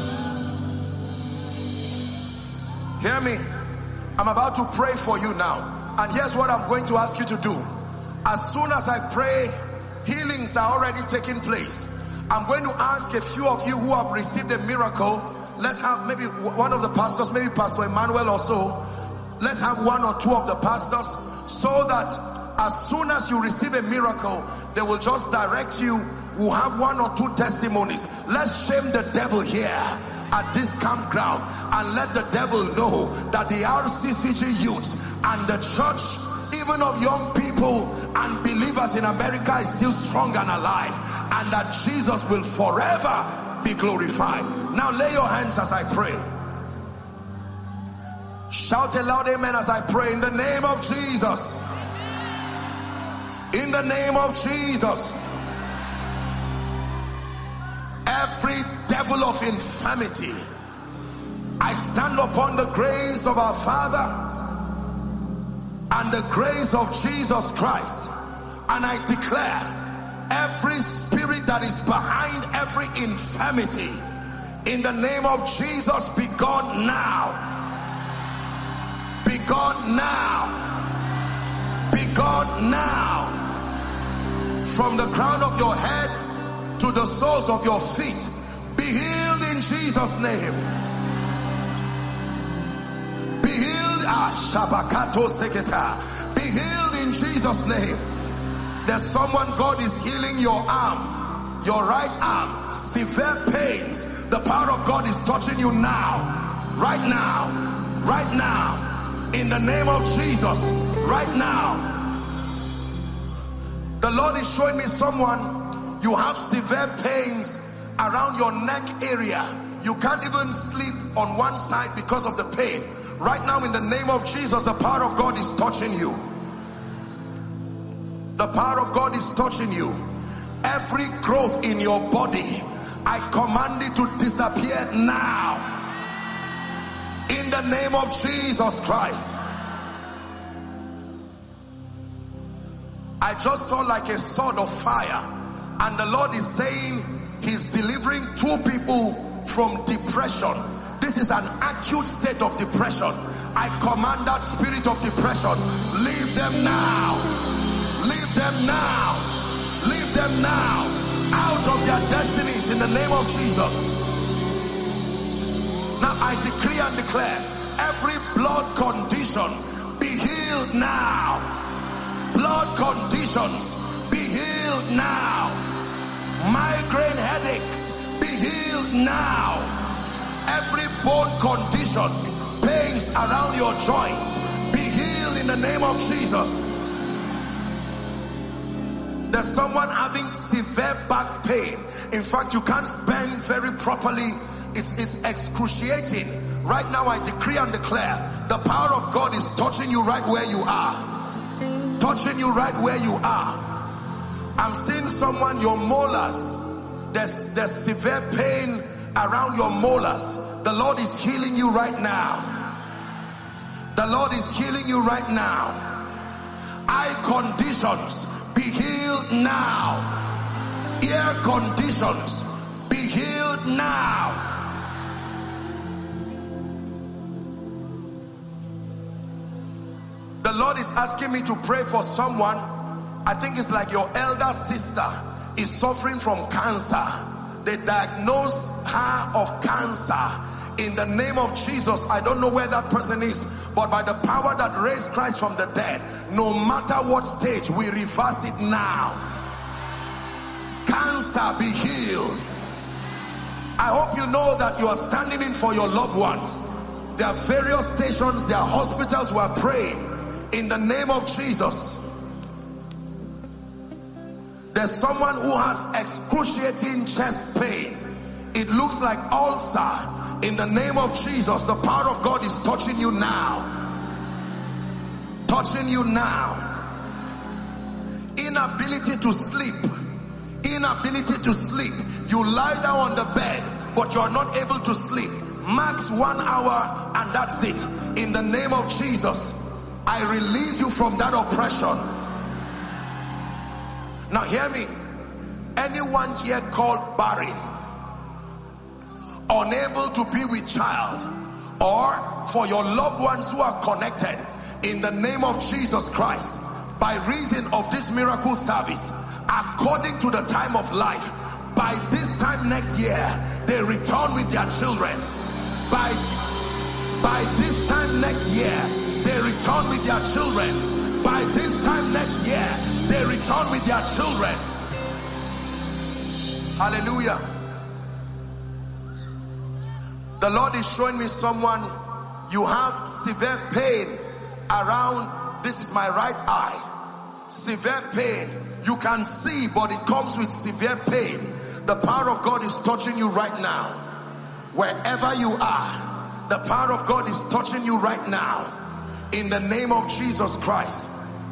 S2: Hear me. I'm about to pray for you now. And here's what I'm going to ask you to do. As soon as I pray, healings are already taking place. I'm going to ask a few of you who have received a miracle. Let's have maybe one of the pastors, maybe Pastor Emmanuel or so. Let's have one or two of the pastors, so that as soon as you receive a miracle, they will just direct you. We'll have one or two testimonies. Let's shame the devil here at this campground and let the devil know that the RCCG youths and the church, even of young people and believers in America, is still strong and alive, and that Jesus will forever be glorified. Now lay your hands as I pray. Shout a loud amen as I pray. In the name of Jesus. In the name of Jesus. Every devil of infirmity, I stand upon the grace of our Father and the grace of Jesus Christ, and I declare every spirit that is behind every infirmity, in the name of Jesus, be gone now. Be gone now. Be gone now. From the crown of your head to the soles of your feet, be healed in Jesus' name. Be healed. Be healed in Jesus' name. There's someone, God is healing your arm, your right arm, severe pains. The power of God is touching you now, right now, right now, in the name of Jesus, right now. The Lord is showing me someone, you have severe pains around your neck area. You can't even sleep on one side because of the pain. Right now, in the name of Jesus, the power of God is touching you. The power of God is touching you. Every growth in your body, I command it to disappear now. In the name of Jesus Christ. I just saw like a sword of fire, and the Lord is saying He's delivering two people from depression. This is an acute state of depression. I command that spirit of depression, leave them now. Leave them now. Leave them now. Out of their destinies in the name of Jesus. Now I decree and declare, every blood condition be healed now. Blood conditions be healed now. Migraine headaches, be healed now. Every bone condition, pains around your joints, be healed in the name of Jesus. There's someone having severe back pain. In fact, you can't bend very properly. It's excruciating. Right now I decree and declare, the power of God is touching you right where you are. Touching you right where you are. I'm seeing someone, your molars, there's severe pain around your molars. The Lord is healing you right now. The Lord is healing you right now. Eye conditions, be healed now. Ear conditions, be healed now. The Lord is asking me to pray for someone. I think it's like your elder sister is suffering from cancer. They diagnose her of cancer. In the name of Jesus, I don't know where that person is, but by the power that raised Christ from the dead, no matter what stage, we reverse it now. Cancer, be healed. I hope you know that you are standing in for your loved ones. There are various stations, there are hospitals who are praying. In the name of Jesus. There's someone who has excruciating chest pain. It looks like ulcer. In the name of Jesus, the power of God is touching you now. Touching you now. Inability to sleep. Inability to sleep. You lie down on the bed, but you are not able to sleep. Max 1 hour and that's it. In the name of Jesus, I release you from that oppression. Now hear me. Anyone here called barren, unable to be with child, or for your loved ones who are connected, in the name of Jesus Christ, by reason of this miracle service, according to the time of life, by this time next year, they return with their children. By this time next year, they return with their children. By this time next year, they return with their children. Hallelujah. The Lord is showing me someone, you have severe pain around, this is my right eye. Severe pain. You can see, but it comes with severe pain. The power of God is touching you right now. Wherever you are, the power of God is touching you right now. In the name of Jesus Christ.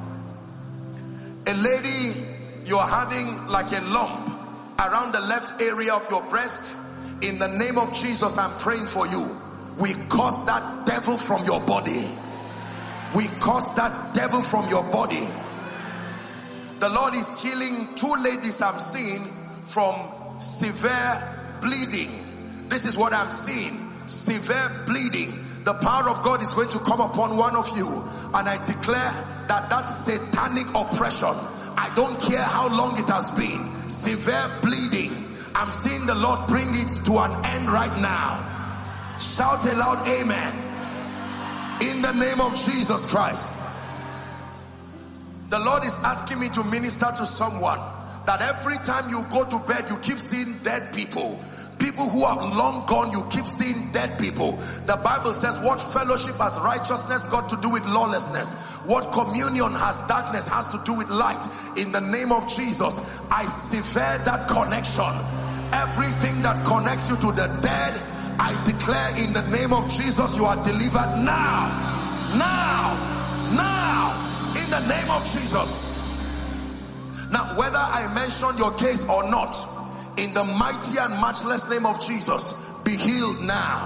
S2: A lady, you're having like a lump around the left area of your breast. In the name of Jesus, I'm praying for you. We curse that devil from your body. We curse that devil from your body. The Lord is healing 2 ladies I'm seeing from severe bleeding. This is what I'm seeing. Severe bleeding. The power of God is going to come upon one of you, and I declare that that satanic oppression, I don't care how long it has been, severe bleeding, I'm seeing the Lord bring it to an end right now. Shout a loud amen. In the name of Jesus Christ. The Lord is asking me to minister to someone that every time you go to bed, you keep seeing dead people. People who have long gone, you keep seeing dead people. The Bible says, what fellowship has righteousness got to do with lawlessness? What communion has darkness has to do with light? In the name of Jesus, I sever that connection. Everything that connects you to the dead, I declare in the name of Jesus, you are delivered now. Now. Now. In the name of Jesus. Now, whether I mention your case or not, in the mighty and matchless name of Jesus, be healed now.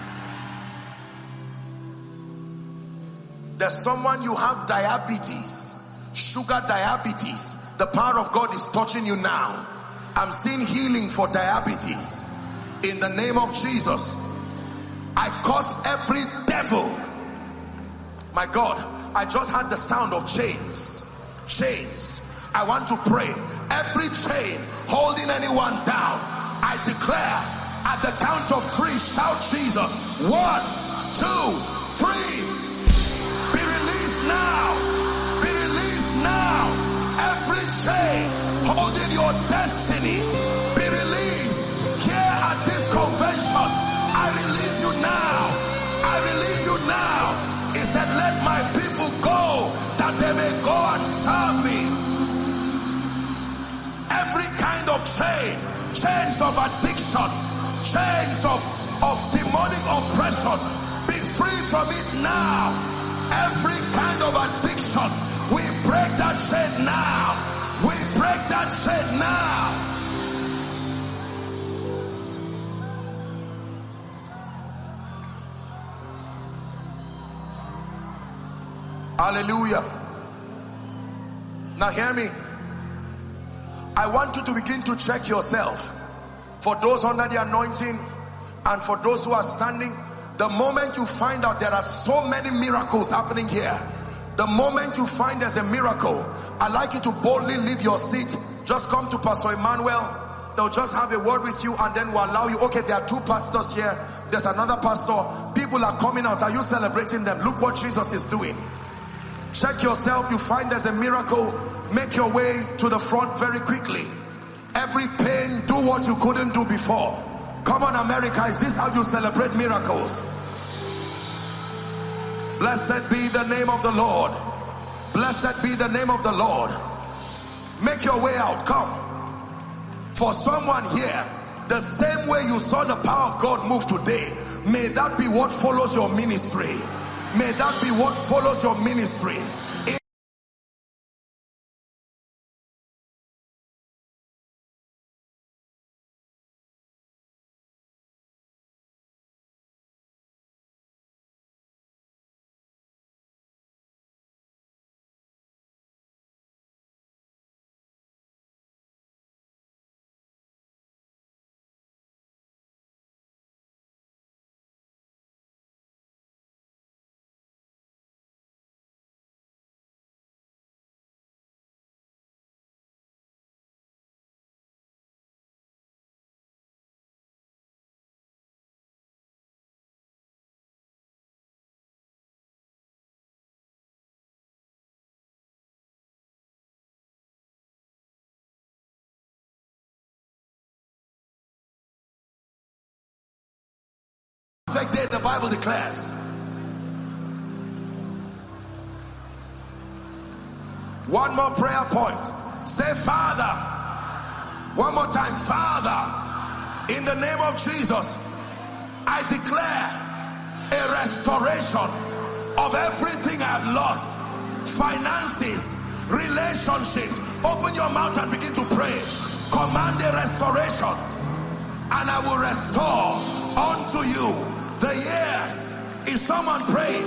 S2: There's someone, you have diabetes, sugar diabetes. The power of God is touching you now. I'm seeing healing for diabetes. In the name of Jesus, I curse every devil. My God, I just had the sound of chains. Chains. I want to pray. Every chain holding anyone down, I declare at the count of 3, shout Jesus. 1, 2, 3. Be released now. Be released now. Every chain holding your destiny, of chains of addiction, chains of demonic oppression. Be free from it now. Every kind of addiction, we break that chain now. We break that chain now. Hallelujah. Now hear me. I want you to begin to check yourself. For those under the anointing and for those who are standing, the moment you find out there are so many miracles happening here, the moment you find there's a miracle, I'd like you to boldly leave your seat. Just come to Pastor Emmanuel. They'll just have a word with you and then we'll allow you. Okay, there are two pastors here. There's another pastor. People are coming out. Are you celebrating them? Look what Jesus is doing. Check yourself. You find there's a miracle, make your way to the front very quickly. Every pain, do what you couldn't do before. Come on, America, is this how you celebrate miracles? Blessed be the name of the Lord. Blessed be the name of the Lord. Make your way out. Come. For someone here, the same way you saw the power of God move today, may that be what follows your ministry. May that be what follows your ministry. Perfect day, the Bible declares. One more prayer point. Say, Father. One more time, Father, in the name of Jesus, I declare a restoration of everything I have lost. Finances, relationships. Open your mouth and begin to pray. Command a restoration, and I will restore unto you the years. Is someone praying?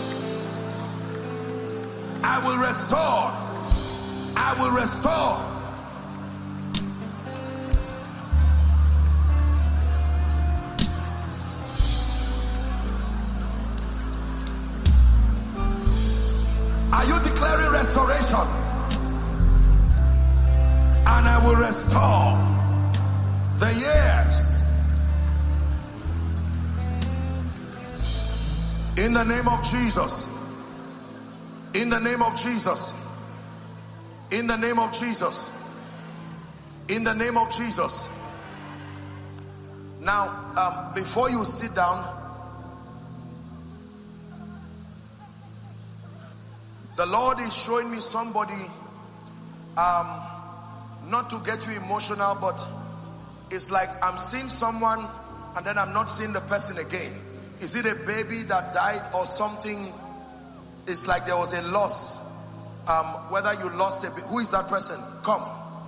S2: I will restore. I will restore. Are you declaring restoration? And I will restore the years. In the name of Jesus. In the name of Jesus. In the name of Jesus. In the name of Jesus. Now, before you sit down, the Lord is showing me somebody, not to get you emotional, but it's like I'm seeing someone and then I'm not seeing the person again. Is it a baby that died or something? It's like there was a loss. Whether you lost a baby. Who is that person? Come.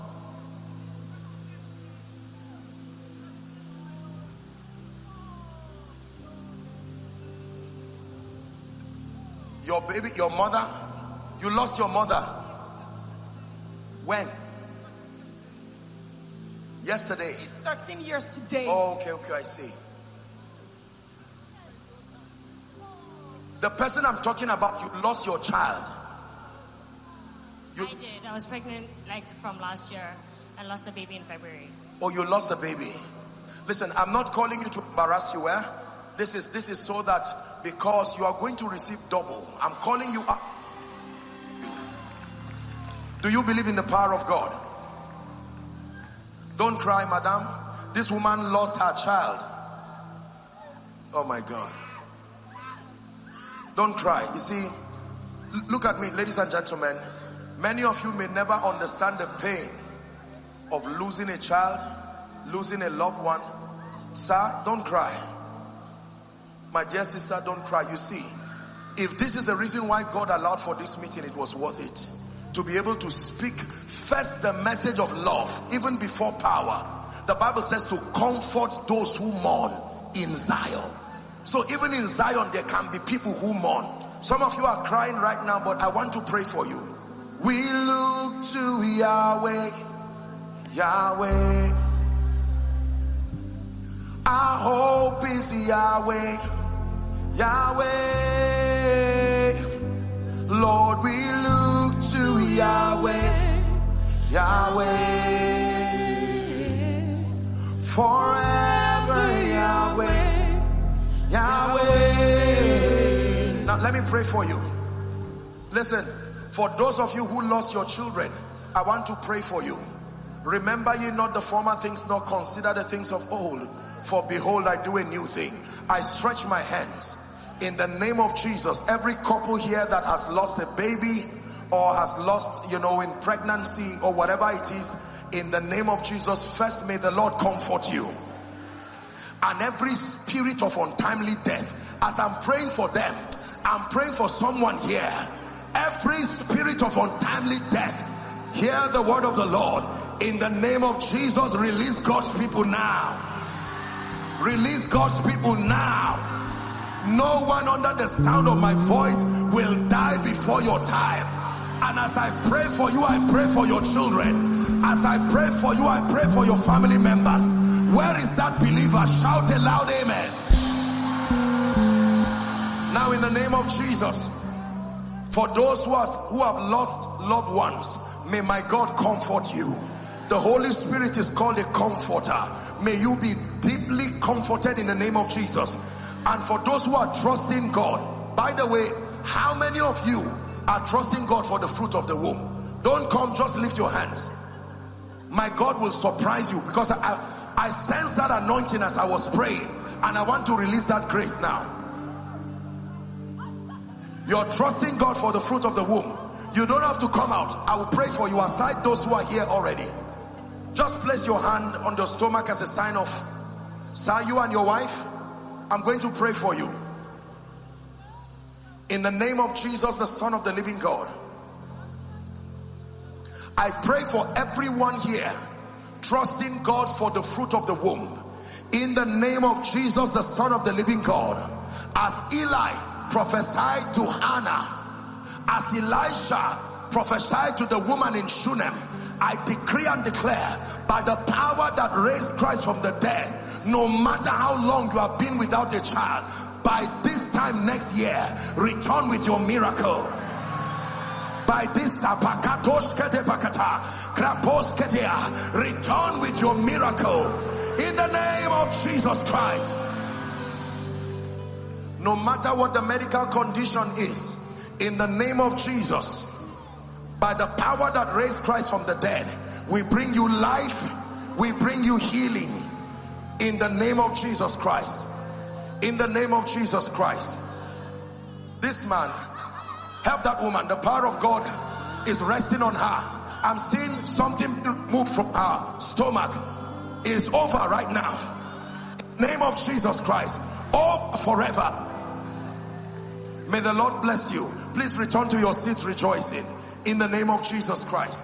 S2: Your baby, your mother. You lost your mother. When? Yesterday.
S3: It's 13 years today.
S2: Oh, okay, I see. The person I'm talking about, you lost your child.
S4: I did. I was pregnant from last year and lost the baby in February.
S2: Oh, you lost the baby. Listen, I'm not calling you to embarrass you. This is so that because you are going to receive double. I'm calling you up. Do you believe in the power of God? Don't cry, madam. This woman lost her child. Oh my God. Don't cry. You see, look at me, ladies and gentlemen. Many of you may never understand the pain of losing a child, losing a loved one. Sir, don't cry. My dear sister, don't cry. You see, if this is the reason why God allowed for this meeting, it was worth it. To be able to speak first the message of love, even before power. The Bible says to comfort those who mourn in Zion. So even in Zion, there can be people who mourn. Some of you are crying right now, but I want to pray for you. We look to Yahweh, Yahweh. Our hope is Yahweh, Yahweh. Lord, we look to Yahweh, Yahweh. Forever Yahweh, Yahweh. Now let me pray for you. Listen, for those of you who lost your children, I want to pray for you. Remember ye not the former things, nor consider the things of old. For behold, I do a new thing. I stretch my hands in the name of Jesus. Every couple here that has lost a baby or has lost, in pregnancy or whatever it is, in the name of Jesus, first may the Lord comfort you. And every spirit of untimely death, as I'm praying for them, I'm praying for someone here. Every spirit of untimely death, hear the word of the Lord. In the name of Jesus, release God's people now. Release God's people now. No one under the sound of my voice will die before your time. And as I pray for you, I pray for your children. As I pray for you, I pray for your family members. Where is that believer? Shout a loud amen. Now in the name of Jesus, for those who have lost loved ones, may my God comfort you. The Holy Spirit is called a comforter. May you be deeply comforted in the name of Jesus. And for those who are trusting God, by the way, how many of you are trusting God for the fruit of the womb? Don't come, just lift your hands. My God will surprise you, because I sense that anointing as I was praying, and I want to release that grace now. You're trusting God for the fruit of the womb. You don't have to come out. I will pray for you aside those who are here already. Just place your hand on your stomach as a sign of, sir, you and your wife, I'm going to pray for you. In the name of Jesus, the Son of the living God, I pray for everyone here trusting God for the fruit of the womb. In the name of Jesus, the Son of the living God, as Eli prophesied to Hannah, as Elisha prophesied to the woman in Shunem, I decree and declare, by the power that raised Christ from the dead, no matter how long you have been without a child, by this time next year, return with your miracle. By this time, return with your miracle. In the name of Jesus Christ. No matter what the medical condition is, in the name of Jesus, by the power that raised Christ from the dead, we bring you life, we bring you healing. In the name of Jesus Christ. In the name of Jesus Christ. This man, help that woman. The power of God is resting on her. I'm seeing something move from her stomach. It is over right now. In the name of Jesus Christ. Over forever. May the Lord bless you. Please return to your seats rejoicing. In the name of Jesus Christ.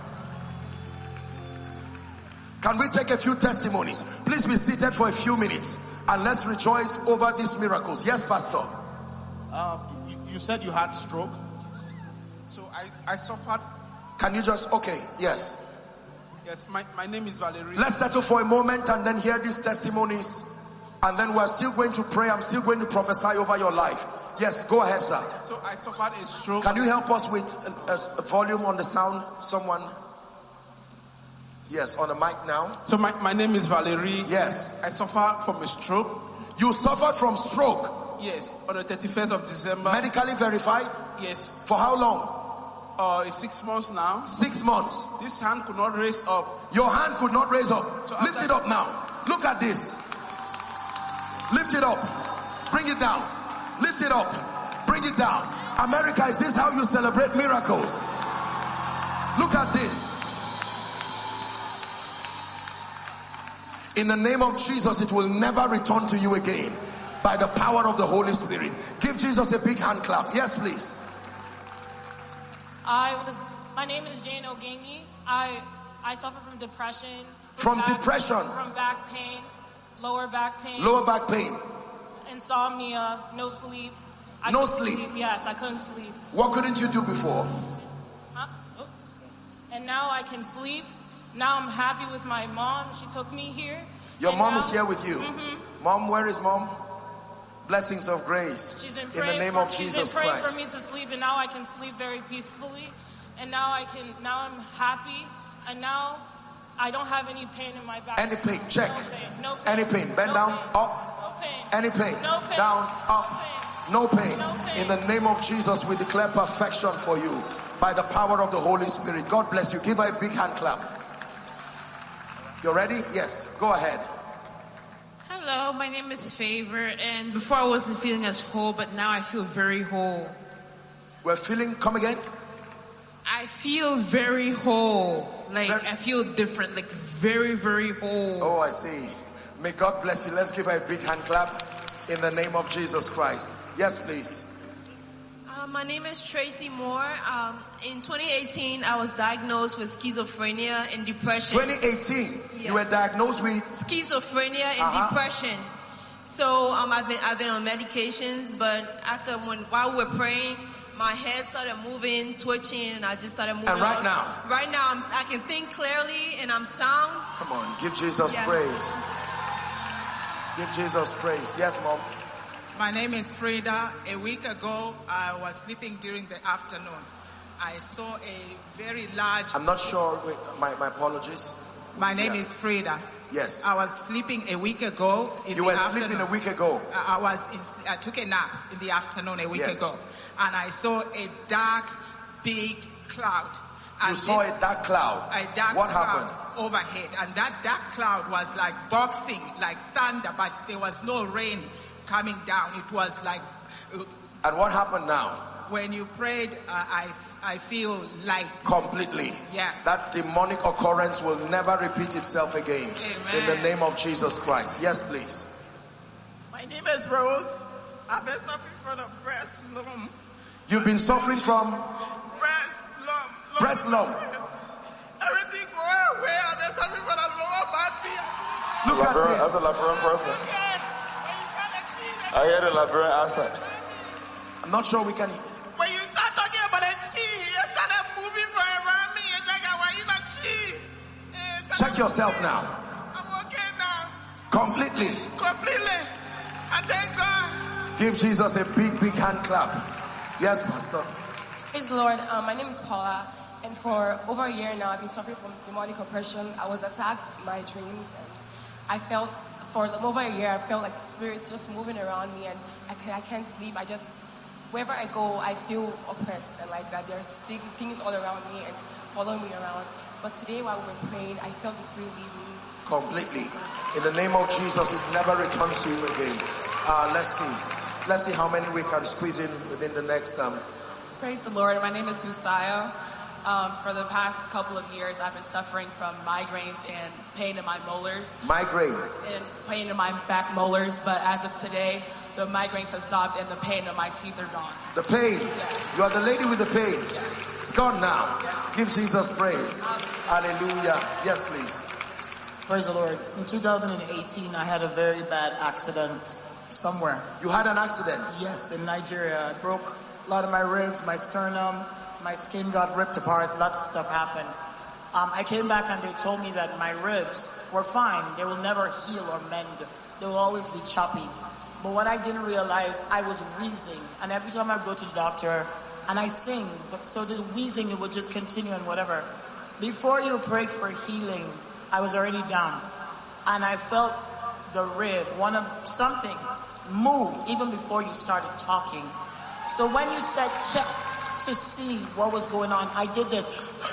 S2: Can we take a few testimonies? Please be seated for a few minutes and let's rejoice over these miracles. Yes, Pastor.
S3: You said you had stroke. So I suffered.
S2: Can you just, okay, yes.
S3: Yes, my name is Valerie.
S2: Let's settle for a moment and then hear these testimonies. And then we're still going to pray. I'm still going to prophesy over your life. Yes, go ahead, sir.
S3: So I suffered a stroke.
S2: Can you help us with a volume on the sound? Someone? Yes, on the mic now.
S3: So my name is Valerie.
S2: Yes.
S3: I suffered from a stroke.
S2: You suffered from stroke?
S3: Yes, on the 31st of December.
S2: Medically verified?
S3: Yes.
S2: For how long?
S3: It's 6 months now.
S2: 6 months.
S3: This hand could not raise up.
S2: Your hand could not raise up.
S3: So
S2: lift it up now. Look at this. Lift it up. Bring it down. Lift it up. Bring it down. America, is this how you celebrate miracles? Look at this. In the name of Jesus, it will never return to you again. By the power of the Holy Spirit. Give Jesus a big hand clap. Yes, please.
S4: My name is Jane Ogenyi. I suffer from depression.
S2: From depression.
S4: From back pain, lower back pain.
S2: Lower back pain.
S4: Insomnia, no sleep.
S2: No sleep?
S4: Yes, I couldn't sleep.
S2: What couldn't you do before?
S4: Huh? Oh. And now I can sleep. Now I'm happy with my mom. She took me here.
S2: Your mom is here with you? Mom, where is mom? Blessings of grace.
S4: She's been
S2: in the name of Jesus
S4: praying
S2: Christ.
S4: for me to sleep, and now I can sleep very peacefully. And now I'm happy, and now I don't have any pain in my back.
S2: Any pain? Check.
S4: No pain.
S2: Any pain? Bend down, up.
S4: No pain.
S2: Any pain?
S4: No pain.
S2: Down, up. No pain.
S4: No pain.
S2: In the name of Jesus, we declare perfection for you by the power of the Holy Spirit. God bless you. Give her a big hand clap. You ready? Yes. Go ahead.
S5: Hello, my name is Favor, and before I wasn't feeling as whole, but now I feel very whole.
S2: We're feeling, come again?
S5: I feel very whole. Like, I feel different, like very, very whole.
S2: Oh, I see. May God bless you. Let's give her a big hand clap in the name of Jesus Christ. Yes, please.
S6: My name is Tracy Moore. In 2018, I was diagnosed with schizophrenia and depression.
S2: 2018, yes. You were diagnosed with
S6: schizophrenia and depression. So I've been on medications, but while we were praying, my head started moving, twitching, and I just started moving.
S2: And right now
S6: I can think clearly and I'm sound.
S2: Come on, give Jesus praise. Give Jesus praise. Yes, Mom.
S3: My name is Frida. A week ago, I was sleeping during the afternoon. I saw a very large...
S2: I'm not sure. Wait, my apologies.
S3: My name is Frida.
S2: Yes.
S3: I was sleeping a week ago in
S2: You
S3: the
S2: were
S3: afternoon.
S2: sleeping a week ago?
S3: I took a nap in the afternoon a week ago. And I saw a dark, big cloud. And
S2: you saw a dark cloud?
S3: A dark
S2: what
S3: cloud
S2: happened?
S3: Overhead. And that dark cloud was like boxing, like thunder, but there was no rain coming down. It was like...
S2: And what happened now?
S3: When you prayed, I feel light.
S2: Completely.
S3: Yes.
S2: That demonic occurrence will never repeat itself again.
S3: Amen.
S2: In the name of Jesus Christ. Yes, please.
S7: My name is Rose. I've been suffering from a breast lump.
S2: You've been suffering from?
S7: Breast lump.
S2: Breast lump.
S7: Everything going away. I've been suffering from a lower back pain.
S2: Look at this.
S8: That's a Liberian person. I hear the Liberian accent.
S2: I'm not sure we can...
S7: When you start talking about a chi, you started moving from around me. It's like I was in a chi.
S2: Check yourself now.
S7: I'm okay now.
S2: Completely.
S7: Completely. I thank God.
S2: Give Jesus a big, big hand clap. Yes, Pastor.
S9: Praise the Lord. My name is Paula, and for over a year now, I've been suffering from demonic oppression. I was attacked in my dreams, and I felt, for over a year, I felt like spirits just moving around me, and I can't sleep. Wherever I go, I feel oppressed, and like that there's things all around me and following me around. But today, while we were praying, I felt the Spirit leave me.
S2: Completely. In the name of Jesus, it never returns to you again. Let's see how many we can squeeze in within the next
S10: Praise the Lord. My name is Busayo. For the past couple of years, I've been suffering from migraines and pain in my molars.
S2: Migraine? And
S10: pain in my back molars. But as of today, the migraines have stopped and the pain in my teeth are gone.
S2: The pain?
S10: Yeah.
S2: You are the lady with the pain?
S10: Yes.
S2: It's gone now.
S10: Yeah.
S2: Give Jesus praise. Hallelujah. Yes, please.
S11: Praise the Lord. In 2018, I had a very bad accident somewhere.
S2: You had an accident?
S11: Yes, in Nigeria. I broke a lot of my ribs, my sternum, my skin got ripped apart, lots of stuff happened. I came back and they told me that my ribs were fine. They will never heal or mend. They will always be choppy. But what I didn't realize, I was wheezing. And every time I go to the doctor, and I sing, but so the wheezing, it would just continue and whatever. Before you prayed for healing, I was already down. And I felt the rib, something moved even before you started talking. So when you said check to see what was going on, I did this.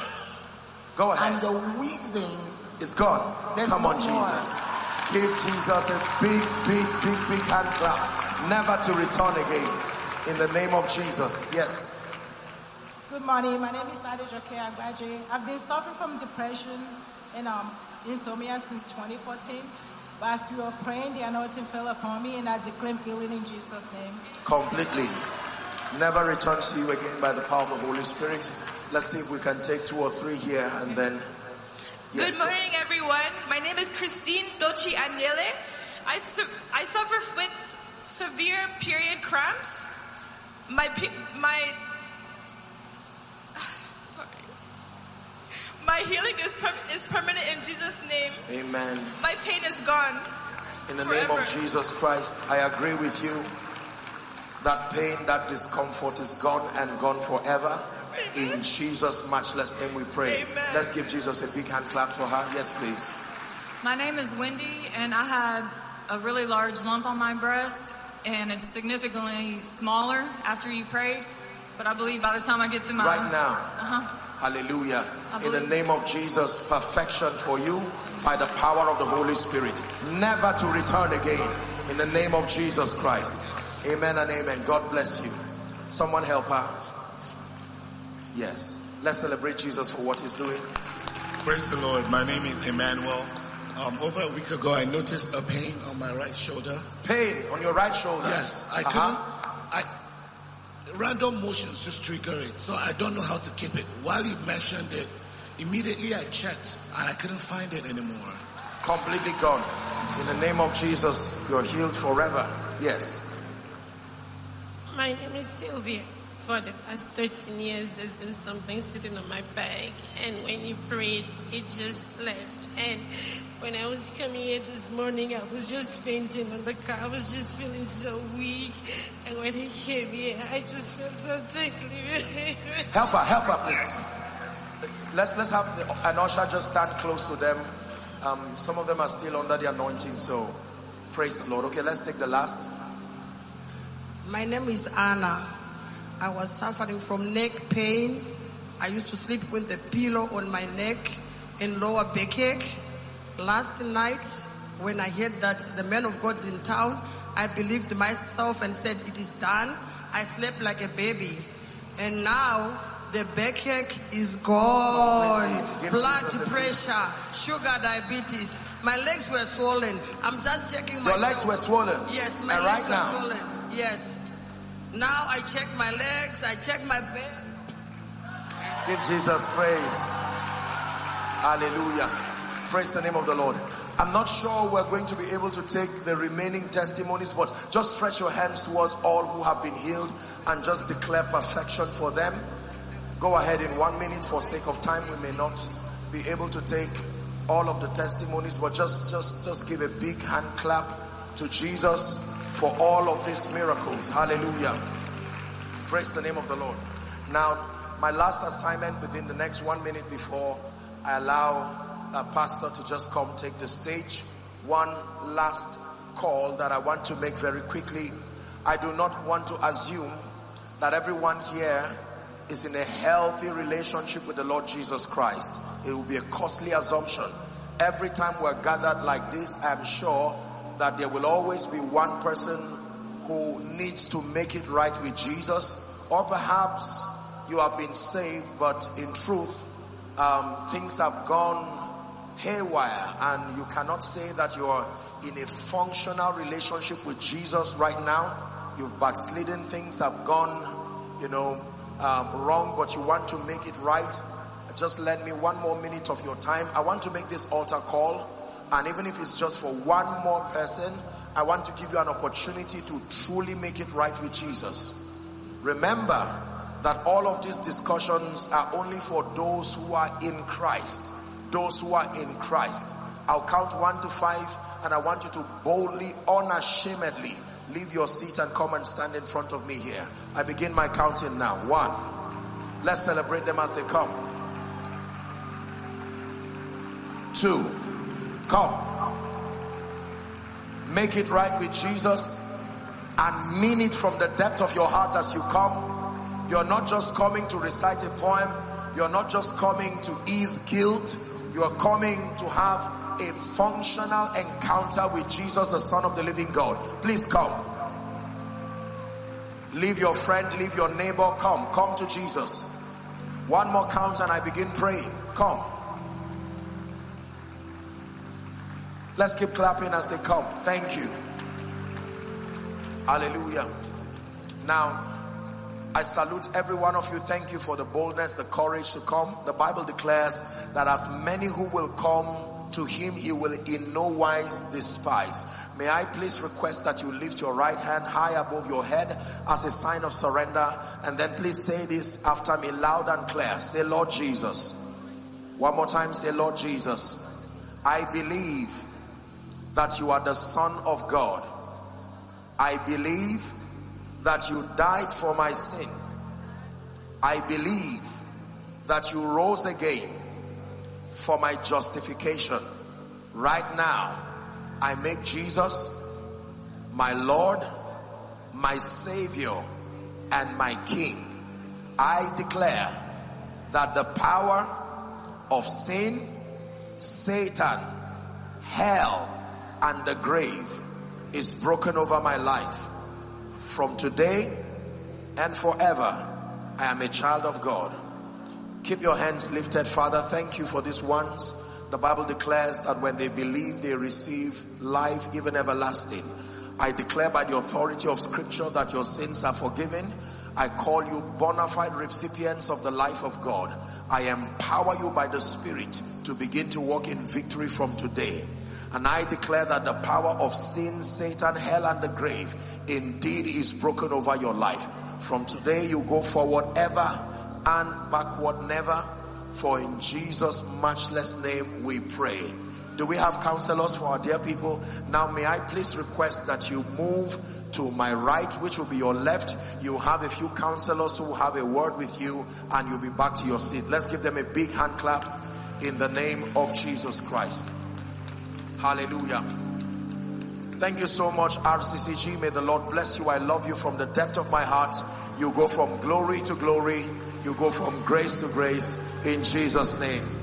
S2: Go ahead.
S11: And the wheezing
S2: is gone. Come on, Jesus. Give Jesus a big, big, big, big hand clap. Never to return again. In the name of Jesus. Yes.
S12: Good morning. My name is Sade Joke Agbaje. I've been suffering from depression and insomnia since 2014. As you were praying, the anointing fell upon me, and I declare healing in Jesus' name.
S1: Completely. Never returns to you again by the power of the Holy Spirit. Let's see if we can take 2 or 3 here and then.
S13: Yes. Good morning, everyone. My name is Christine Dochi Anele. I suffer with severe period cramps. My healing is permanent in Jesus' name.
S1: Amen.
S13: My pain is gone.
S1: In the name of Jesus Christ, I agree with you. That pain, that discomfort is gone and gone forever. Amen. In Jesus' matchless name we pray.
S13: Amen.
S1: Let's give Jesus a big hand clap for her. Yes, please.
S14: My name is Wendy, and I had a really large lump on my breast, and it's significantly smaller after you prayed. But I believe by the time I get to my...
S1: Right now. Hallelujah. In the name of Jesus, perfection for you by the power of the Holy Spirit. Never to return again. In the name of Jesus Christ. Amen and amen. God bless you. Someone help her. Yes. Let's celebrate Jesus for what he's doing.
S15: Praise the Lord. My name is Emmanuel. Over a week ago, I noticed a pain on my right shoulder.
S1: Pain on your right shoulder?
S15: Yes. Random motions just trigger it. So I don't know how to keep it. While you mentioned it, immediately I checked and I couldn't find it anymore.
S1: Completely gone. In the name of Jesus, you're healed forever. Yes.
S16: My name is Sylvia. For the past 13 years, there's been something sitting on my back. And when you prayed, it just left. And when I was coming here this morning, I was just fainting on the car. I was just feeling so weak. And when he came here, I just felt so thirsty.
S1: Help her, please. Let's have an usher just stand close to them. Some of them are still under the anointing, so praise the Lord. Okay, let's take the last.
S17: My name is Anna. I was suffering from neck pain. I used to sleep with a pillow on my neck and lower backache. Last night, when I heard that the man of God is in town, I believed myself and said, it is done. I slept like a baby. And now, the backache is gone. Blood pressure, sugar, diabetes. My legs were swollen. I'm just checking myself.
S1: Your legs were swollen?
S17: Yes, my legs were swollen. Yes. Now I check my legs, I check my back.
S1: Give Jesus praise. Hallelujah. Praise the name of the Lord. I'm not sure we're going to be able to take the remaining testimonies, but just stretch your hands towards all who have been healed and just declare perfection for them. Go ahead in 1 minute. For sake of time, we may not be able to take all of the testimonies, but just give a big hand clap to Jesus for all of these miracles. Hallelujah. Praise the name of the Lord. Now, my last assignment within the next 1 minute before I allow a pastor to just come take the stage. One last call that I want to make very quickly. I do not want to assume that everyone here is in a healthy relationship with the Lord Jesus Christ. It will be a costly assumption. Every time we're gathered like this, I am sure that there will always be one person who needs to make it right with Jesus, or perhaps you have been saved, but in truth, things have gone haywire, and you cannot say that you are in a functional relationship with Jesus right now. You've backslidden, things have gone, wrong, but you want to make it right. Just lend me 1 more minute of your time. I want to make this altar call. And even if it's just for one more person, I want to give you an opportunity to truly make it right with Jesus. Remember that all of these discussions are only for those who are in Christ. Those who are in Christ. I'll count 1 to 5, and I want you to boldly, unashamedly leave your seat and come and stand in front of me here. I begin my counting now. 1. Let's celebrate them as they come. 2. Come. Make it right with Jesus and mean it from the depth of your heart as you come. You're not just coming to recite a poem. You're not just coming to ease guilt. You're coming to have a functional encounter with Jesus, the Son of the living God. Please come. Leave your friend, leave your neighbor. Come to Jesus. 1 more count and I begin praying. Come.
S2: Let's keep clapping as they come. Thank you. Hallelujah. Now, I salute every one of you. Thank you for the boldness, the courage to come. The Bible declares that as many who will come to him, he will in no wise despise. May I please request that you lift your right hand high above your head as a sign of surrender, and then please say this after me loud and clear. Say, Lord Jesus. One more time, say, Lord Jesus, I believe that you are the Son of God. I believe that you died for my sin. I believe that you rose again for my justification. Right now, I make Jesus my Lord, my Savior, and my King. I declare that the power of sin, Satan, hell, and the grave is broken over my life. From today and forever, I am a child of God. Keep your hands lifted. Father, thank you for these ones. The Bible declares that when they believe, they receive life, even everlasting. I declare by the authority of Scripture that your sins are forgiven. I call you bona fide recipients of the life of God. I empower you by the Spirit to begin to walk in victory from today. And I declare that the power of sin, Satan, hell, and the grave indeed is broken over your life. From today you go forward ever and backward never. For in Jesus' matchless name we pray. Do we have counselors for our dear people? Now may I please request that you move to my right, which will be your left. You have a few counselors who will have a word with you, and you'll be back to your seat. Let's give them a big hand clap in the name of Jesus Christ. Hallelujah. Thank you so much, RCCG. May the Lord bless you. I love you from the depth of my heart. You go from glory to glory. You go from grace to grace in Jesus' name.